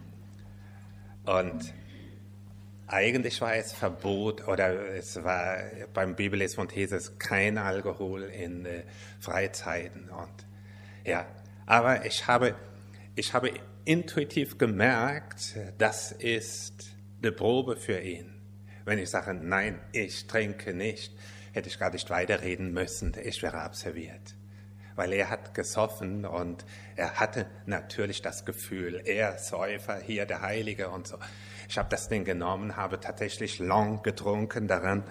Und eigentlich war es Verbot, oder es war beim Bibellesen von Jesus kein Alkohol in äh, Freizeiten. Und, ja, aber ich habe, ich habe intuitiv gemerkt, das ist eine Probe für ihn. Wenn ich sage, nein, ich trinke nicht, hätte ich gar nicht weiterreden müssen, ich wäre absolviert. Weil er hat gesoffen und er hatte natürlich das Gefühl, er Säufer, hier der Heilige und so. Ich habe das Ding genommen, habe tatsächlich Long getrunken daran.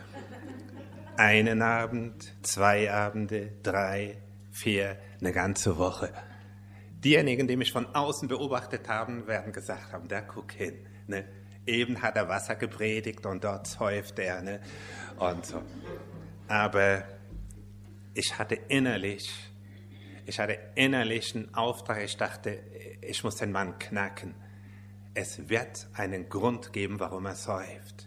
Einen Abend, zwei Abende, drei, vier, eine ganze Woche. Diejenigen, die mich von außen beobachtet haben, werden gesagt haben, da guck hin, ne? Eben hat er Wasser gepredigt und dort säuft er, ne? Und so. Aber ich hatte innerlich, ich hatte innerlich einen Auftrag, ich dachte, ich muss den Mann knacken. Es wird einen Grund geben, warum er säuft.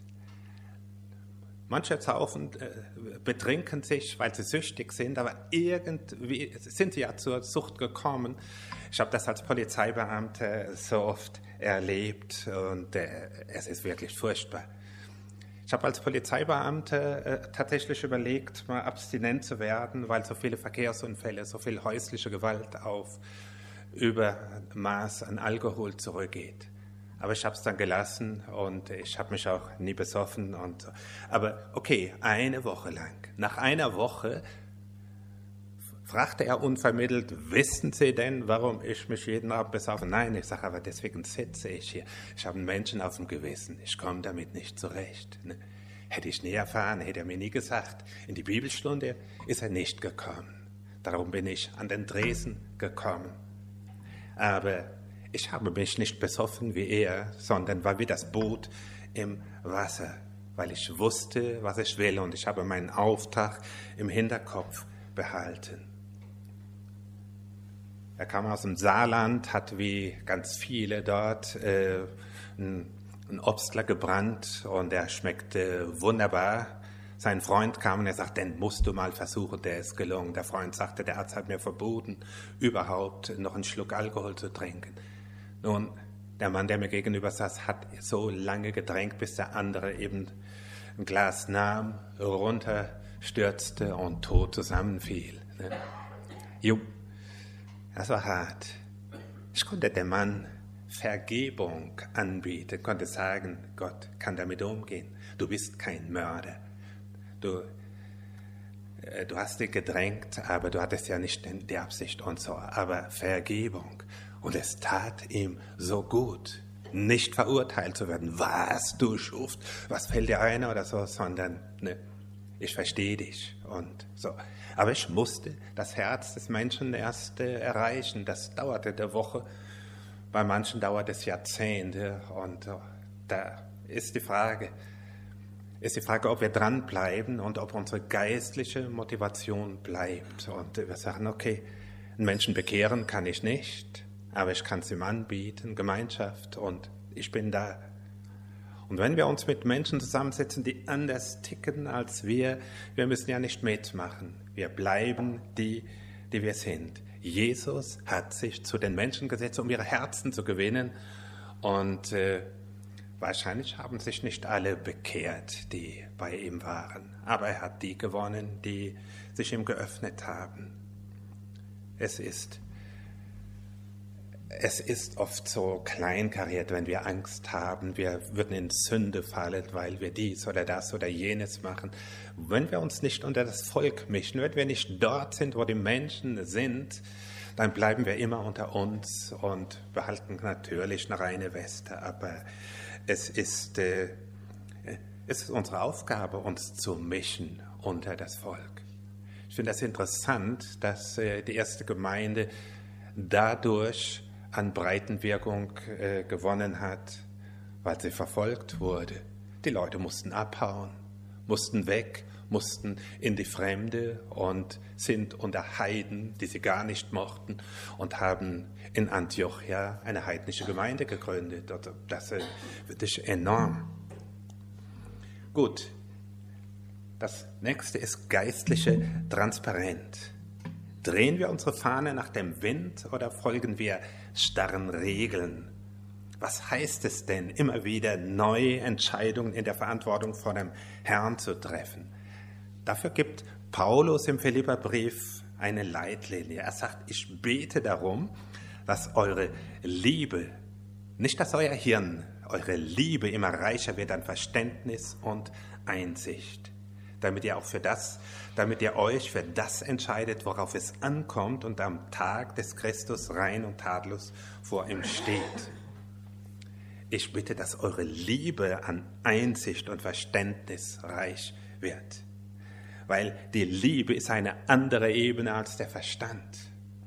Manche saufen, äh, betrinken sich, weil sie süchtig sind, aber irgendwie sind sie ja zur Sucht gekommen. Ich habe das als Polizeibeamter so oft erlebt und äh, es ist wirklich furchtbar. Ich habe als Polizeibeamter äh, tatsächlich überlegt, mal abstinent zu werden, weil so viele Verkehrsunfälle, so viel häusliche Gewalt auf Übermaß an Alkohol zurückgeht. Aber ich habe es dann gelassen und ich habe mich auch nie besoffen. Und so. Aber okay, eine Woche lang. Nach einer Woche fragte er unvermittelt, wissen Sie denn, warum ich mich jeden Abend besaufe? Nein, ich sage, aber deswegen sitze ich hier. Ich habe einen Menschen auf dem Gewissen. Ich komme damit nicht zurecht. Ne? Hätte ich nie erfahren, hätte er mir nie gesagt. In die Bibelstunde ist er nicht gekommen. Darum bin ich an den Dresen gekommen. Aber ich habe mich nicht besoffen wie er, sondern war wie das Boot im Wasser, weil ich wusste, was ich will und ich habe meinen Auftrag im Hinterkopf behalten. Er kam aus dem Saarland, hat wie ganz viele dort äh, einen Obstler gebrannt und er schmeckte wunderbar. Sein Freund kam und er sagte, den musst du mal versuchen, der ist gelungen. Der Freund sagte, der Arzt hat mir verboten, überhaupt noch einen Schluck Alkohol zu trinken. Nun, der Mann, der mir gegenüber saß, hat so lange gedrängt, bis der andere eben ein Glas nahm, runterstürzte und tot zusammenfiel. Jo, das war hart. Ich konnte dem Mann Vergebung anbieten, konnte sagen, Gott kann damit umgehen. Du bist kein Mörder. Du, äh, du hast dich gedrängt, aber du hattest ja nicht die Absicht und so. Aber Vergebung. Und es tat ihm so gut, nicht verurteilt zu werden. Was, du Schuft, was fällt dir ein oder so, sondern ne, ich verstehe dich und so. Aber ich musste das Herz des Menschen erst äh, erreichen. Das dauerte eine Woche. Bei manchen dauert es Jahrzehnte. Und äh, da ist die Frage, ist die Frage, ob wir dranbleiben und ob unsere geistliche Motivation bleibt. Und wir sagen, okay, einen Menschen bekehren kann ich nicht. Aber ich kann es ihm anbieten, Gemeinschaft und ich bin da. Und wenn wir uns mit Menschen zusammensetzen, die anders ticken als wir, wir müssen ja nicht mitmachen. Wir bleiben die, die wir sind. Jesus hat sich zu den Menschen gesetzt, um ihre Herzen zu gewinnen. Und äh, wahrscheinlich haben sich nicht alle bekehrt, die bei ihm waren. Aber er hat die gewonnen, die sich ihm geöffnet haben. Es ist es ist oft so kleinkariert, wenn wir Angst haben, wir würden in Sünde fallen, weil wir dies oder das oder jenes machen. Wenn wir uns nicht unter das Volk mischen, wenn wir nicht dort sind, wo die Menschen sind, dann bleiben wir immer unter uns und behalten natürlich eine reine Weste. Aber es ist, äh, es ist unsere Aufgabe, uns zu mischen unter das Volk. Ich finde das interessant, dass äh, die erste Gemeinde dadurch an Breitenwirkung äh, gewonnen hat, weil sie verfolgt wurde. Die Leute mussten abhauen, mussten weg, mussten in die Fremde und sind unter Heiden, die sie gar nicht mochten, und haben in Antiochia eine heidnische Gemeinde gegründet. Das ist wirklich enorm. Gut, das nächste ist geistliche Transparenz. Drehen wir unsere Fahne nach dem Wind oder folgen wir starren Regeln? Was heißt es denn, immer wieder neue Entscheidungen in der Verantwortung vor dem Herrn zu treffen? Dafür gibt Paulus im Philipperbrief eine Leitlinie. Er sagt, ich bete darum, dass eure Liebe, nicht dass euer Hirn, eure Liebe immer reicher wird an Verständnis und Einsicht. Damit ihr auch für das, damit ihr euch für das entscheidet, worauf es ankommt und am Tag des Christus rein und tadellos vor ihm steht. Ich bitte, dass eure Liebe an Einsicht und Verständnis reich wird, weil die Liebe ist eine andere Ebene als der Verstand.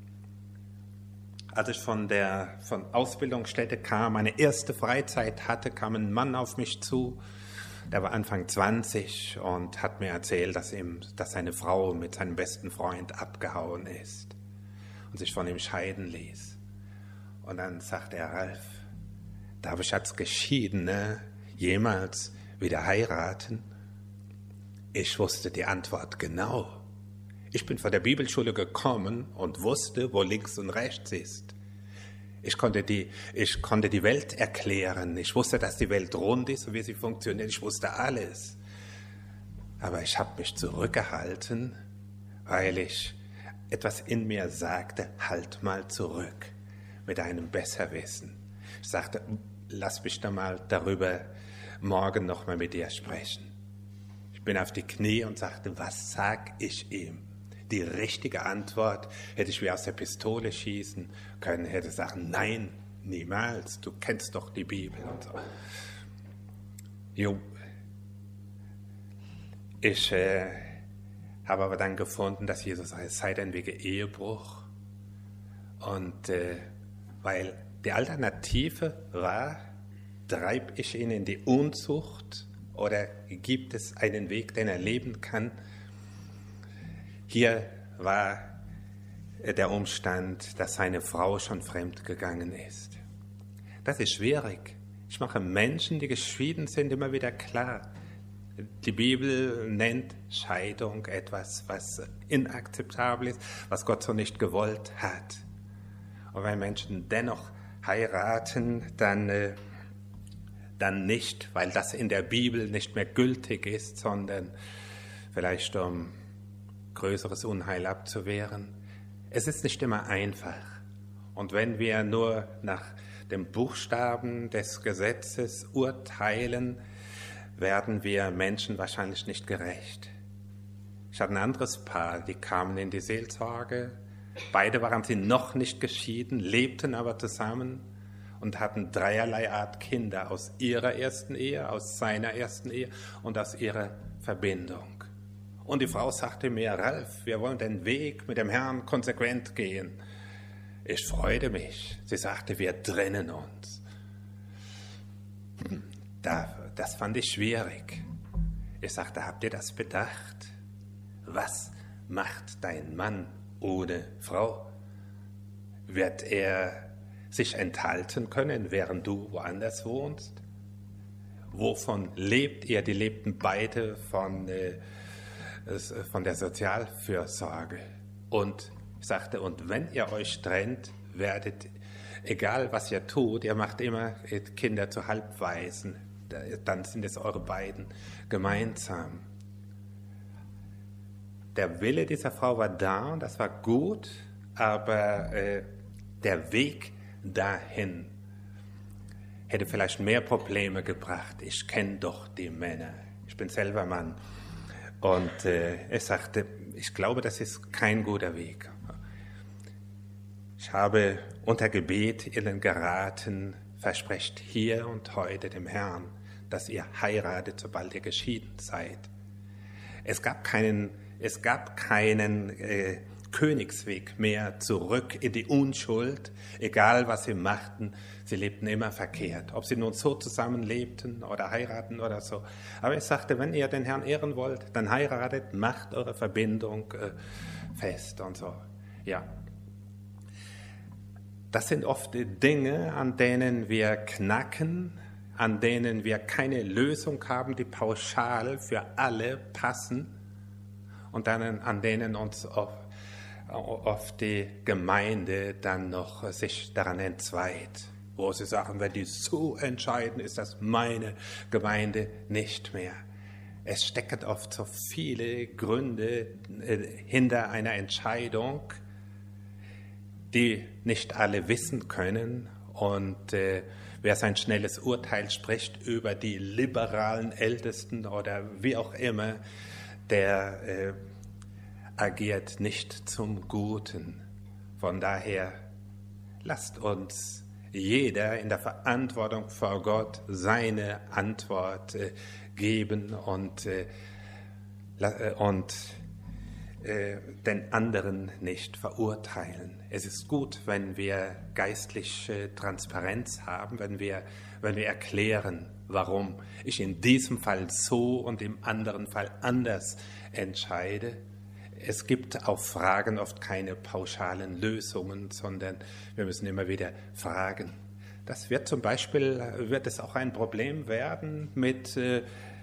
Als ich von der von Ausbildungsstätte kam, meine erste Freizeit hatte, kam ein Mann auf mich zu. Der war Anfang zwanzig und hat mir erzählt, dass, ihm, dass seine Frau mit seinem besten Freund abgehauen ist und sich von ihm scheiden ließ. Und dann sagte er, Ralf, darf ich als Geschiedene jemals wieder heiraten? Ich wusste die Antwort genau. Ich bin von der Bibelschule gekommen und wusste, wo links und rechts ist. Ich konnte, die, ich konnte die Welt erklären. Ich wusste, dass die Welt rund ist und wie sie funktioniert. Ich wusste alles. Aber ich habe mich zurückgehalten, weil ich etwas in mir sagte, halt mal zurück mit einem Besserwissen. Ich sagte, lass mich da mal darüber morgen noch mal mit dir sprechen. Ich bin auf die Knie und sagte, was sag ich ihm? Die richtige Antwort hätte ich wie aus der Pistole schießen können, hätte sagen, nein, niemals, du kennst doch die Bibel und so. Jo. Ich äh, habe aber dann gefunden, dass Jesus sagt, es sei denn wegen Ehebruch. Und äh, weil die Alternative war, treibe ich ihn in die Unzucht oder gibt es einen Weg, den er leben kann? Hier war der Umstand, dass seine Frau schon fremd gegangen ist. Das ist schwierig. Ich mache Menschen, die geschieden sind, immer wieder klar. Die Bibel nennt Scheidung etwas, was inakzeptabel ist, was Gott so nicht gewollt hat. Und wenn Menschen dennoch heiraten, dann, äh, dann nicht, weil das in der Bibel nicht mehr gültig ist, sondern vielleicht um größeres Unheil abzuwehren. Es ist nicht immer einfach. Und wenn wir nur nach dem Buchstaben des Gesetzes urteilen, werden wir Menschen wahrscheinlich nicht gerecht. Ich hatte ein anderes Paar, die kamen in die Seelsorge. Beide waren sie noch nicht geschieden, lebten aber zusammen und hatten dreierlei Art Kinder aus ihrer ersten Ehe, aus seiner ersten Ehe und aus ihrer Verbindung. Und die Frau sagte mir, Ralf, wir wollen den Weg mit dem Herrn konsequent gehen. Ich freute mich. Sie sagte, wir trennen uns. Das fand ich schwierig. Ich sagte, habt ihr das bedacht? Was macht dein Mann ohne Frau? Wird er sich enthalten können, während du woanders wohnst? Wovon lebt ihr? Die lebten beide von... Äh, von der Sozialfürsorge. Und ich sagte, und wenn ihr euch trennt, werdet, egal was ihr tut, ihr macht immer Kinder zu Halbwaisen, dann sind es eure beiden gemeinsam. Der Wille dieser Frau war da und das war gut, aber äh, der Weg dahin. Hätte vielleicht mehr Probleme gebracht. Ich kenne doch die Männer. Ich bin selber Mann. Und äh, er sagte, ich glaube, das ist kein guter Weg. Ich habe unter Gebet Ihnen geraten, versprecht hier und heute dem Herrn, dass ihr heiratet, sobald ihr geschieden seid. Es gab keinen, es gab keinen äh, Königsweg mehr zurück in die Unschuld, egal was sie machten, sie lebten immer verkehrt, ob sie nun so zusammenlebten oder heiraten oder so. Aber er sagte, wenn ihr den Herrn ehren wollt, dann heiratet, macht eure Verbindung äh, fest und so. Ja. Das sind oft Dinge, an denen wir knacken, an denen wir keine Lösung haben, die pauschal für alle passen und dann an denen uns oft, oft die Gemeinde dann noch sich daran entzweit, wo sie sagen, wenn die so entscheiden, ist das meine Gemeinde nicht mehr. Es stecken oft so viele Gründe hinter einer Entscheidung, die nicht alle wissen können. Und äh, wer sein schnelles Urteil spricht über die liberalen Ältesten oder wie auch immer, der äh, agiert nicht zum Guten. Von daher lasst uns jeder in der Verantwortung vor Gott seine Antwort äh, geben und, äh, und äh, den anderen nicht verurteilen. Es ist gut, wenn wir geistliche Transparenz haben, wenn wir, wenn wir erklären, warum ich in diesem Fall so und im anderen Fall anders entscheide. Es gibt auf Fragen oft keine pauschalen Lösungen, sondern wir müssen immer wieder fragen. Das wird zum Beispiel, wird es auch ein Problem werden mit, äh,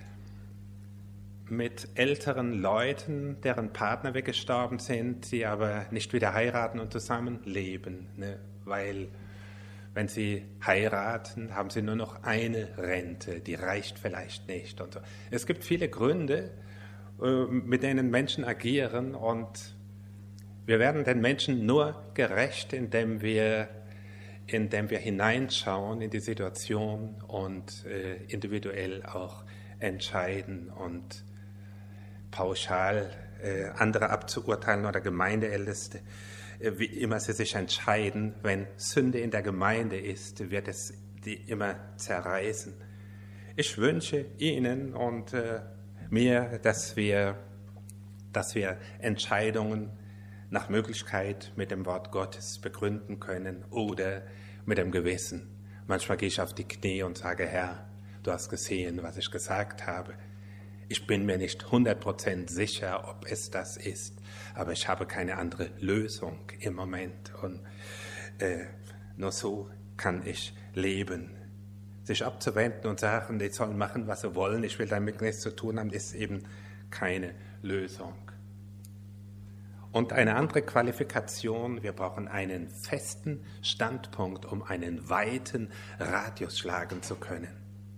mit älteren Leuten, deren Partner weggestorben sind, die aber nicht wieder heiraten und zusammenleben, ne? Weil wenn sie heiraten, haben sie nur noch eine Rente, die reicht vielleicht nicht. Und so. Es gibt viele Gründe, mit denen Menschen agieren, und wir werden den Menschen nur gerecht, indem wir, indem wir hineinschauen in die Situation und äh, individuell auch entscheiden. Und pauschal äh, andere abzuurteilen oder Gemeindeälteste, äh, wie immer sie sich entscheiden, wenn Sünde in der Gemeinde ist, wird es die immer zerreißen. Ich wünsche Ihnen und äh, mir, dass wir, dass wir Entscheidungen nach Möglichkeit mit dem Wort Gottes begründen können oder mit dem Gewissen. Manchmal gehe ich auf die Knie und sage, Herr, du hast gesehen, was ich gesagt habe. Ich bin mir nicht hundert Prozent sicher, ob es das ist, aber ich habe keine andere Lösung im Moment. Und äh, nur so kann ich leben. Sich abzuwenden und sagen, die sollen machen, was sie wollen, ich will damit nichts zu tun haben, ist eben keine Lösung. Und eine andere Qualifikation, wir brauchen einen festen Standpunkt, um einen weiten Radius schlagen zu können.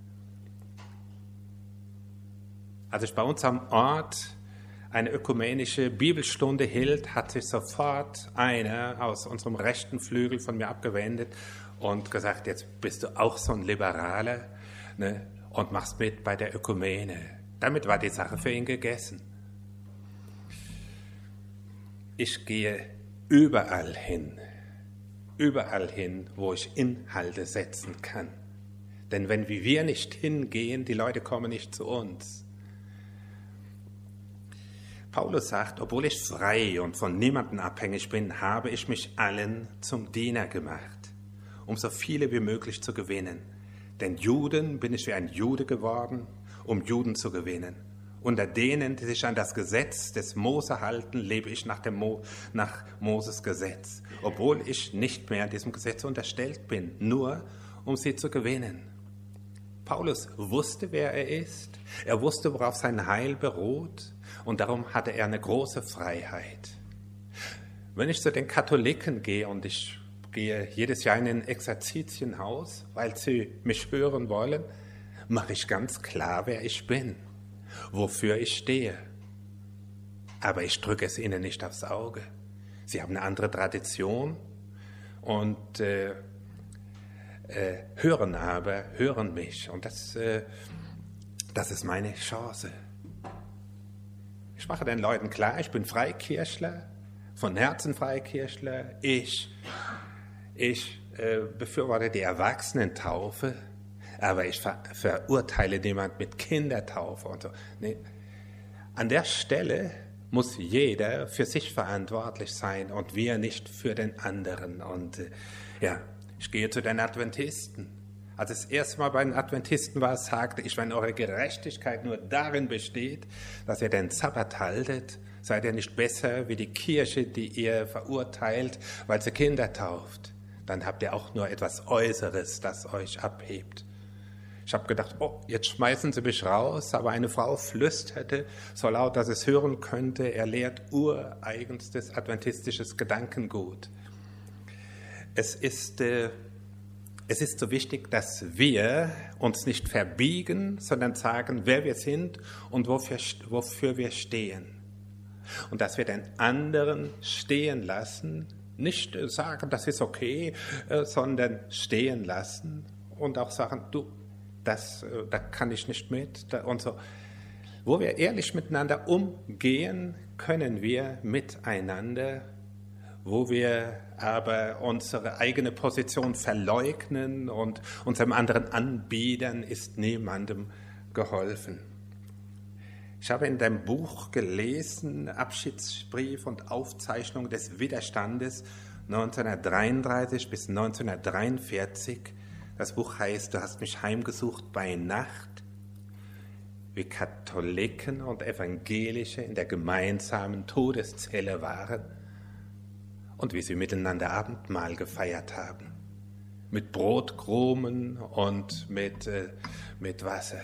Als ich bei uns am Ort eine ökumenische Bibelstunde hielt, hat sich sofort einer aus unserem rechten Flügel von mir abgewendet und gesagt, jetzt bist du auch so ein Liberaler, ne, und machst mit bei der Ökumene. Damit war die Sache für ihn gegessen. Ich gehe überall hin, überall hin, wo ich Inhalte setzen kann. Denn wenn wir nicht hingehen, die Leute kommen nicht zu uns. Paulus sagt, obwohl ich frei und von niemandem abhängig bin, habe ich mich allen zum Diener gemacht, um so viele wie möglich zu gewinnen. Denn Juden bin ich wie ein Jude geworden, um Juden zu gewinnen. Unter denen, die sich an das Gesetz des Mose halten, lebe ich nach, dem Mo, nach Moses Gesetz, obwohl ich nicht mehr diesem Gesetz unterstellt bin, nur um sie zu gewinnen. Paulus wusste, wer er ist, er wusste, worauf sein Heil beruht, und darum hatte er eine große Freiheit. Wenn ich zu den Katholiken gehe, und ich gehe jedes Jahr in ein Exerzitienhaus, weil sie mich hören wollen, mache ich ganz klar, wer ich bin, wofür ich stehe. Aber ich drücke es ihnen nicht aufs Auge. Sie haben eine andere Tradition und äh, äh, hören aber, hören mich. Und das, äh, das ist meine Chance. Ich mache den Leuten klar, ich bin Freikirchler, von Herzen Freikirchler. Ich, ich äh, befürworte die Erwachsenentaufe, aber ich ver- verurteile niemand mit Kindertaufe und so. Nee. An der Stelle muss jeder für sich verantwortlich sein und wir nicht für den anderen. Und äh, ja, ich gehe zu den Adventisten. Als es erst mal bei den Adventisten war, sagte ich, wenn eure Gerechtigkeit nur darin besteht, dass ihr den Sabbat haltet, seid ihr nicht besser wie die Kirche, die ihr verurteilt, weil sie Kinder tauft. Dann habt ihr auch nur etwas Äußeres, das euch abhebt. Ich habe gedacht, oh, jetzt schmeißen sie mich raus, aber eine Frau flüsterte, so laut, dass es hören könnte, er lehrt ureigenstes adventistisches Gedankengut. Es ist, äh, es ist so wichtig, dass wir uns nicht verbiegen, sondern sagen, wer wir sind und wofür, wofür wir stehen. Und dass wir den anderen stehen lassen, nicht äh, sagen, das ist okay, äh, sondern stehen lassen und auch sagen, du, Das, da kann ich nicht mit. Und so. Wo wir ehrlich miteinander umgehen, können wir miteinander. Wo wir aber unsere eigene Position verleugnen und unserem anderen anbiedern, ist niemandem geholfen. Ich habe in dem Buch gelesen, Abschiedsbrief und Aufzeichnung des Widerstandes neunzehnhundertdreiunddreißig bis neunzehnhundertdreiundvierzig. Das Buch heißt, du hast mich heimgesucht bei Nacht, wie Katholiken und Evangelische in der gemeinsamen Todeszelle waren und wie sie miteinander Abendmahl gefeiert haben, mit Brotkrumen und mit, äh, mit Wasser.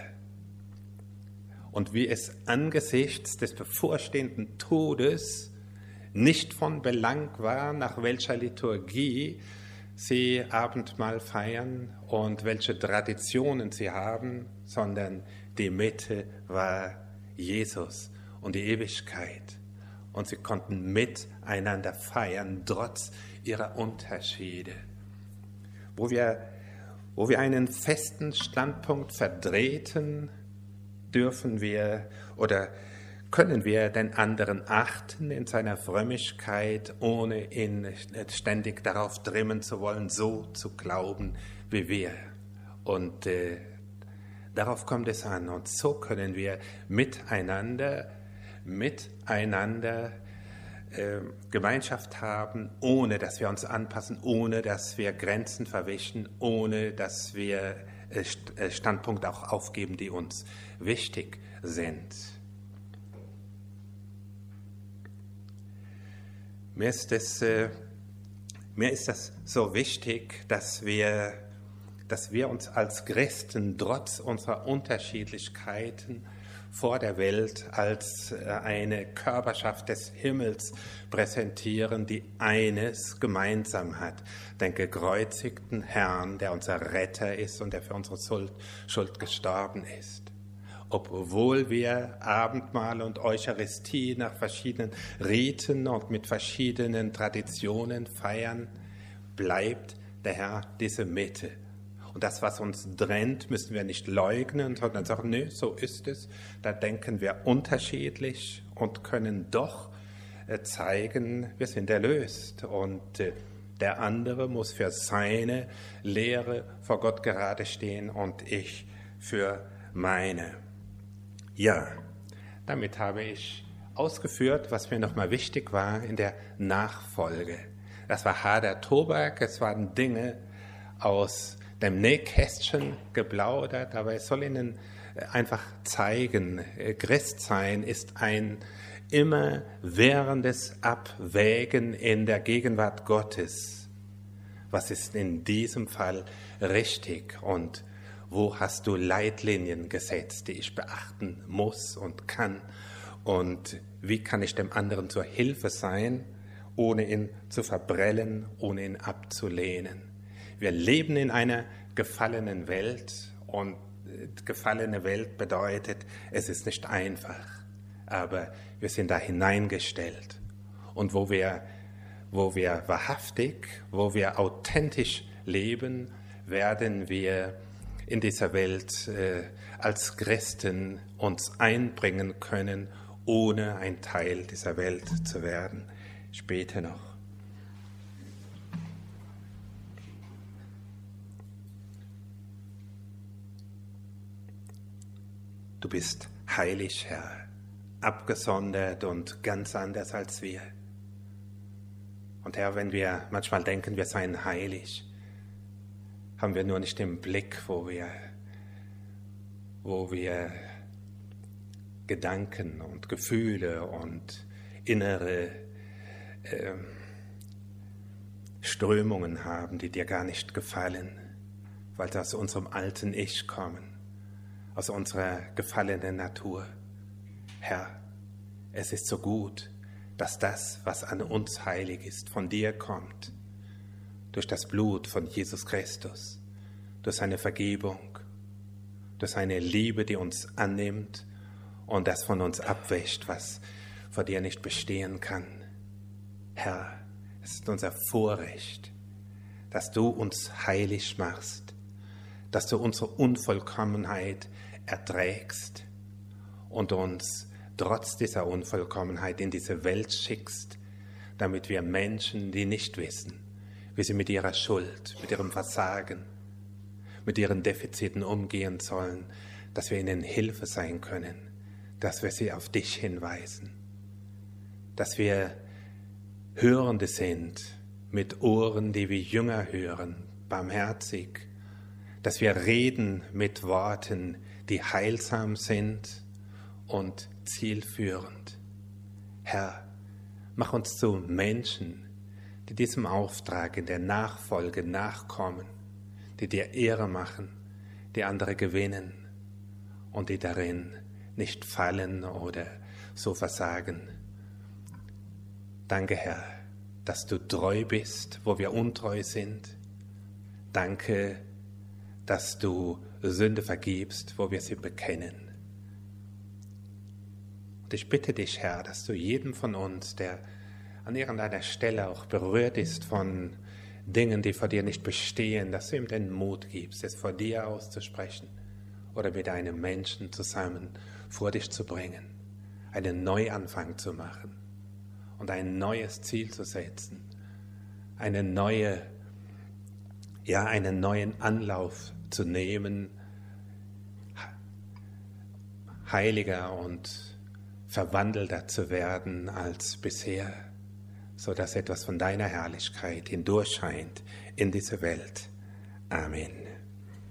Und wie es angesichts des bevorstehenden Todes nicht von Belang war, nach welcher Liturgie sie Abendmahl feiern und welche Traditionen sie haben, sondern die Mitte war Jesus und die Ewigkeit. Und sie konnten miteinander feiern, trotz ihrer Unterschiede. Wo wir, wo wir einen festen Standpunkt vertreten, dürfen wir oder können wir den anderen achten in seiner Frömmigkeit, ohne ihn ständig darauf trimmen zu wollen, so zu glauben wie wir. Und äh, darauf kommt es an. Und so können wir miteinander, miteinander äh, Gemeinschaft haben, ohne dass wir uns anpassen, ohne dass wir Grenzen verwischen, ohne dass wir äh, Standpunkte auch aufgeben, die uns wichtig sind. Mir ist, es, äh, mir ist das so wichtig, dass wir, dass wir uns als Christen trotz unserer Unterschiedlichkeiten vor der Welt als eine Körperschaft des Himmels präsentieren, die eines gemeinsam hat, den gekreuzigten Herrn, der unser Retter ist und der für unsere Schuld gestorben ist. Obwohl wir Abendmahl und Eucharistie nach verschiedenen Riten und mit verschiedenen Traditionen feiern, bleibt der Herr diese Mitte. Und das, was uns trennt, müssen wir nicht leugnen, sondern sagen, nee, so ist es. Da denken wir unterschiedlich und können doch zeigen, wir sind erlöst. Und der andere muss für seine Lehre vor Gott gerade stehen und ich für meine. Ja, damit habe ich ausgeführt, was mir nochmal wichtig war in der Nachfolge. Das war harter Tobak, es waren Dinge aus dem Nähkästchen geplaudert, aber es soll Ihnen einfach zeigen, Christsein ist ein immerwährendes Abwägen in der Gegenwart Gottes. Was ist in diesem Fall richtig und wo hast du Leitlinien gesetzt, die ich beachten muss und kann? Und wie kann ich dem anderen zur Hilfe sein, ohne ihn zu verbrellen, ohne ihn abzulehnen? Wir leben in einer gefallenen Welt und gefallene Welt bedeutet, es ist nicht einfach, aber wir sind da hineingestellt. Und wo wir, wo wir wahrhaftig, wo wir authentisch leben, werden wir in dieser Welt äh, als Christen uns einbringen können, ohne ein Teil dieser Welt zu werden. Später noch. Du bist heilig, Herr, abgesondert und ganz anders als wir. Und Herr, wenn wir manchmal denken, wir seien heilig, haben wir nur nicht den Blick, wo wir, wo wir Gedanken und Gefühle und innere äh, Strömungen haben, die dir gar nicht gefallen, weil sie aus unserem alten Ich kommen, aus unserer gefallenen Natur. Herr, es ist so gut, dass das, was an uns heilig ist, von dir kommt, durch das Blut von Jesus Christus, durch seine Vergebung, durch seine Liebe, die uns annimmt und das von uns abwäscht, was vor dir nicht bestehen kann. Herr, es ist unser Vorrecht, dass du uns heilig machst, dass du unsere Unvollkommenheit erträgst und uns trotz dieser Unvollkommenheit in diese Welt schickst, damit wir Menschen, die nicht wissen, wie sie mit ihrer Schuld, mit ihrem Versagen, mit ihren Defiziten umgehen sollen, dass wir ihnen Hilfe sein können, dass wir sie auf dich hinweisen, dass wir Hörende sind mit Ohren, die wie Jünger hören, barmherzig, dass wir reden mit Worten, die heilsam sind und zielführend. Herr, mach uns zu Menschen, die diesem Auftrag in der Nachfolge nachkommen, die dir Ehre machen, die andere gewinnen und die darin nicht fallen oder so versagen. Danke, Herr, dass du treu bist, wo wir untreu sind. Danke, dass du Sünde vergibst, wo wir sie bekennen. Und ich bitte dich, Herr, dass du jedem von uns, der an irgendeiner Stelle auch berührt ist von Dingen, die vor dir nicht bestehen, dass du ihm den Mut gibst, es vor dir auszusprechen oder mit einem Menschen zusammen vor dich zu bringen, einen Neuanfang zu machen und ein neues Ziel zu setzen, eine neue, ja, einen neuen Anlauf zu nehmen, heiliger und verwandelter zu werden als bisher, so dass etwas von deiner Herrlichkeit hindurchscheint in diese Welt. Amen.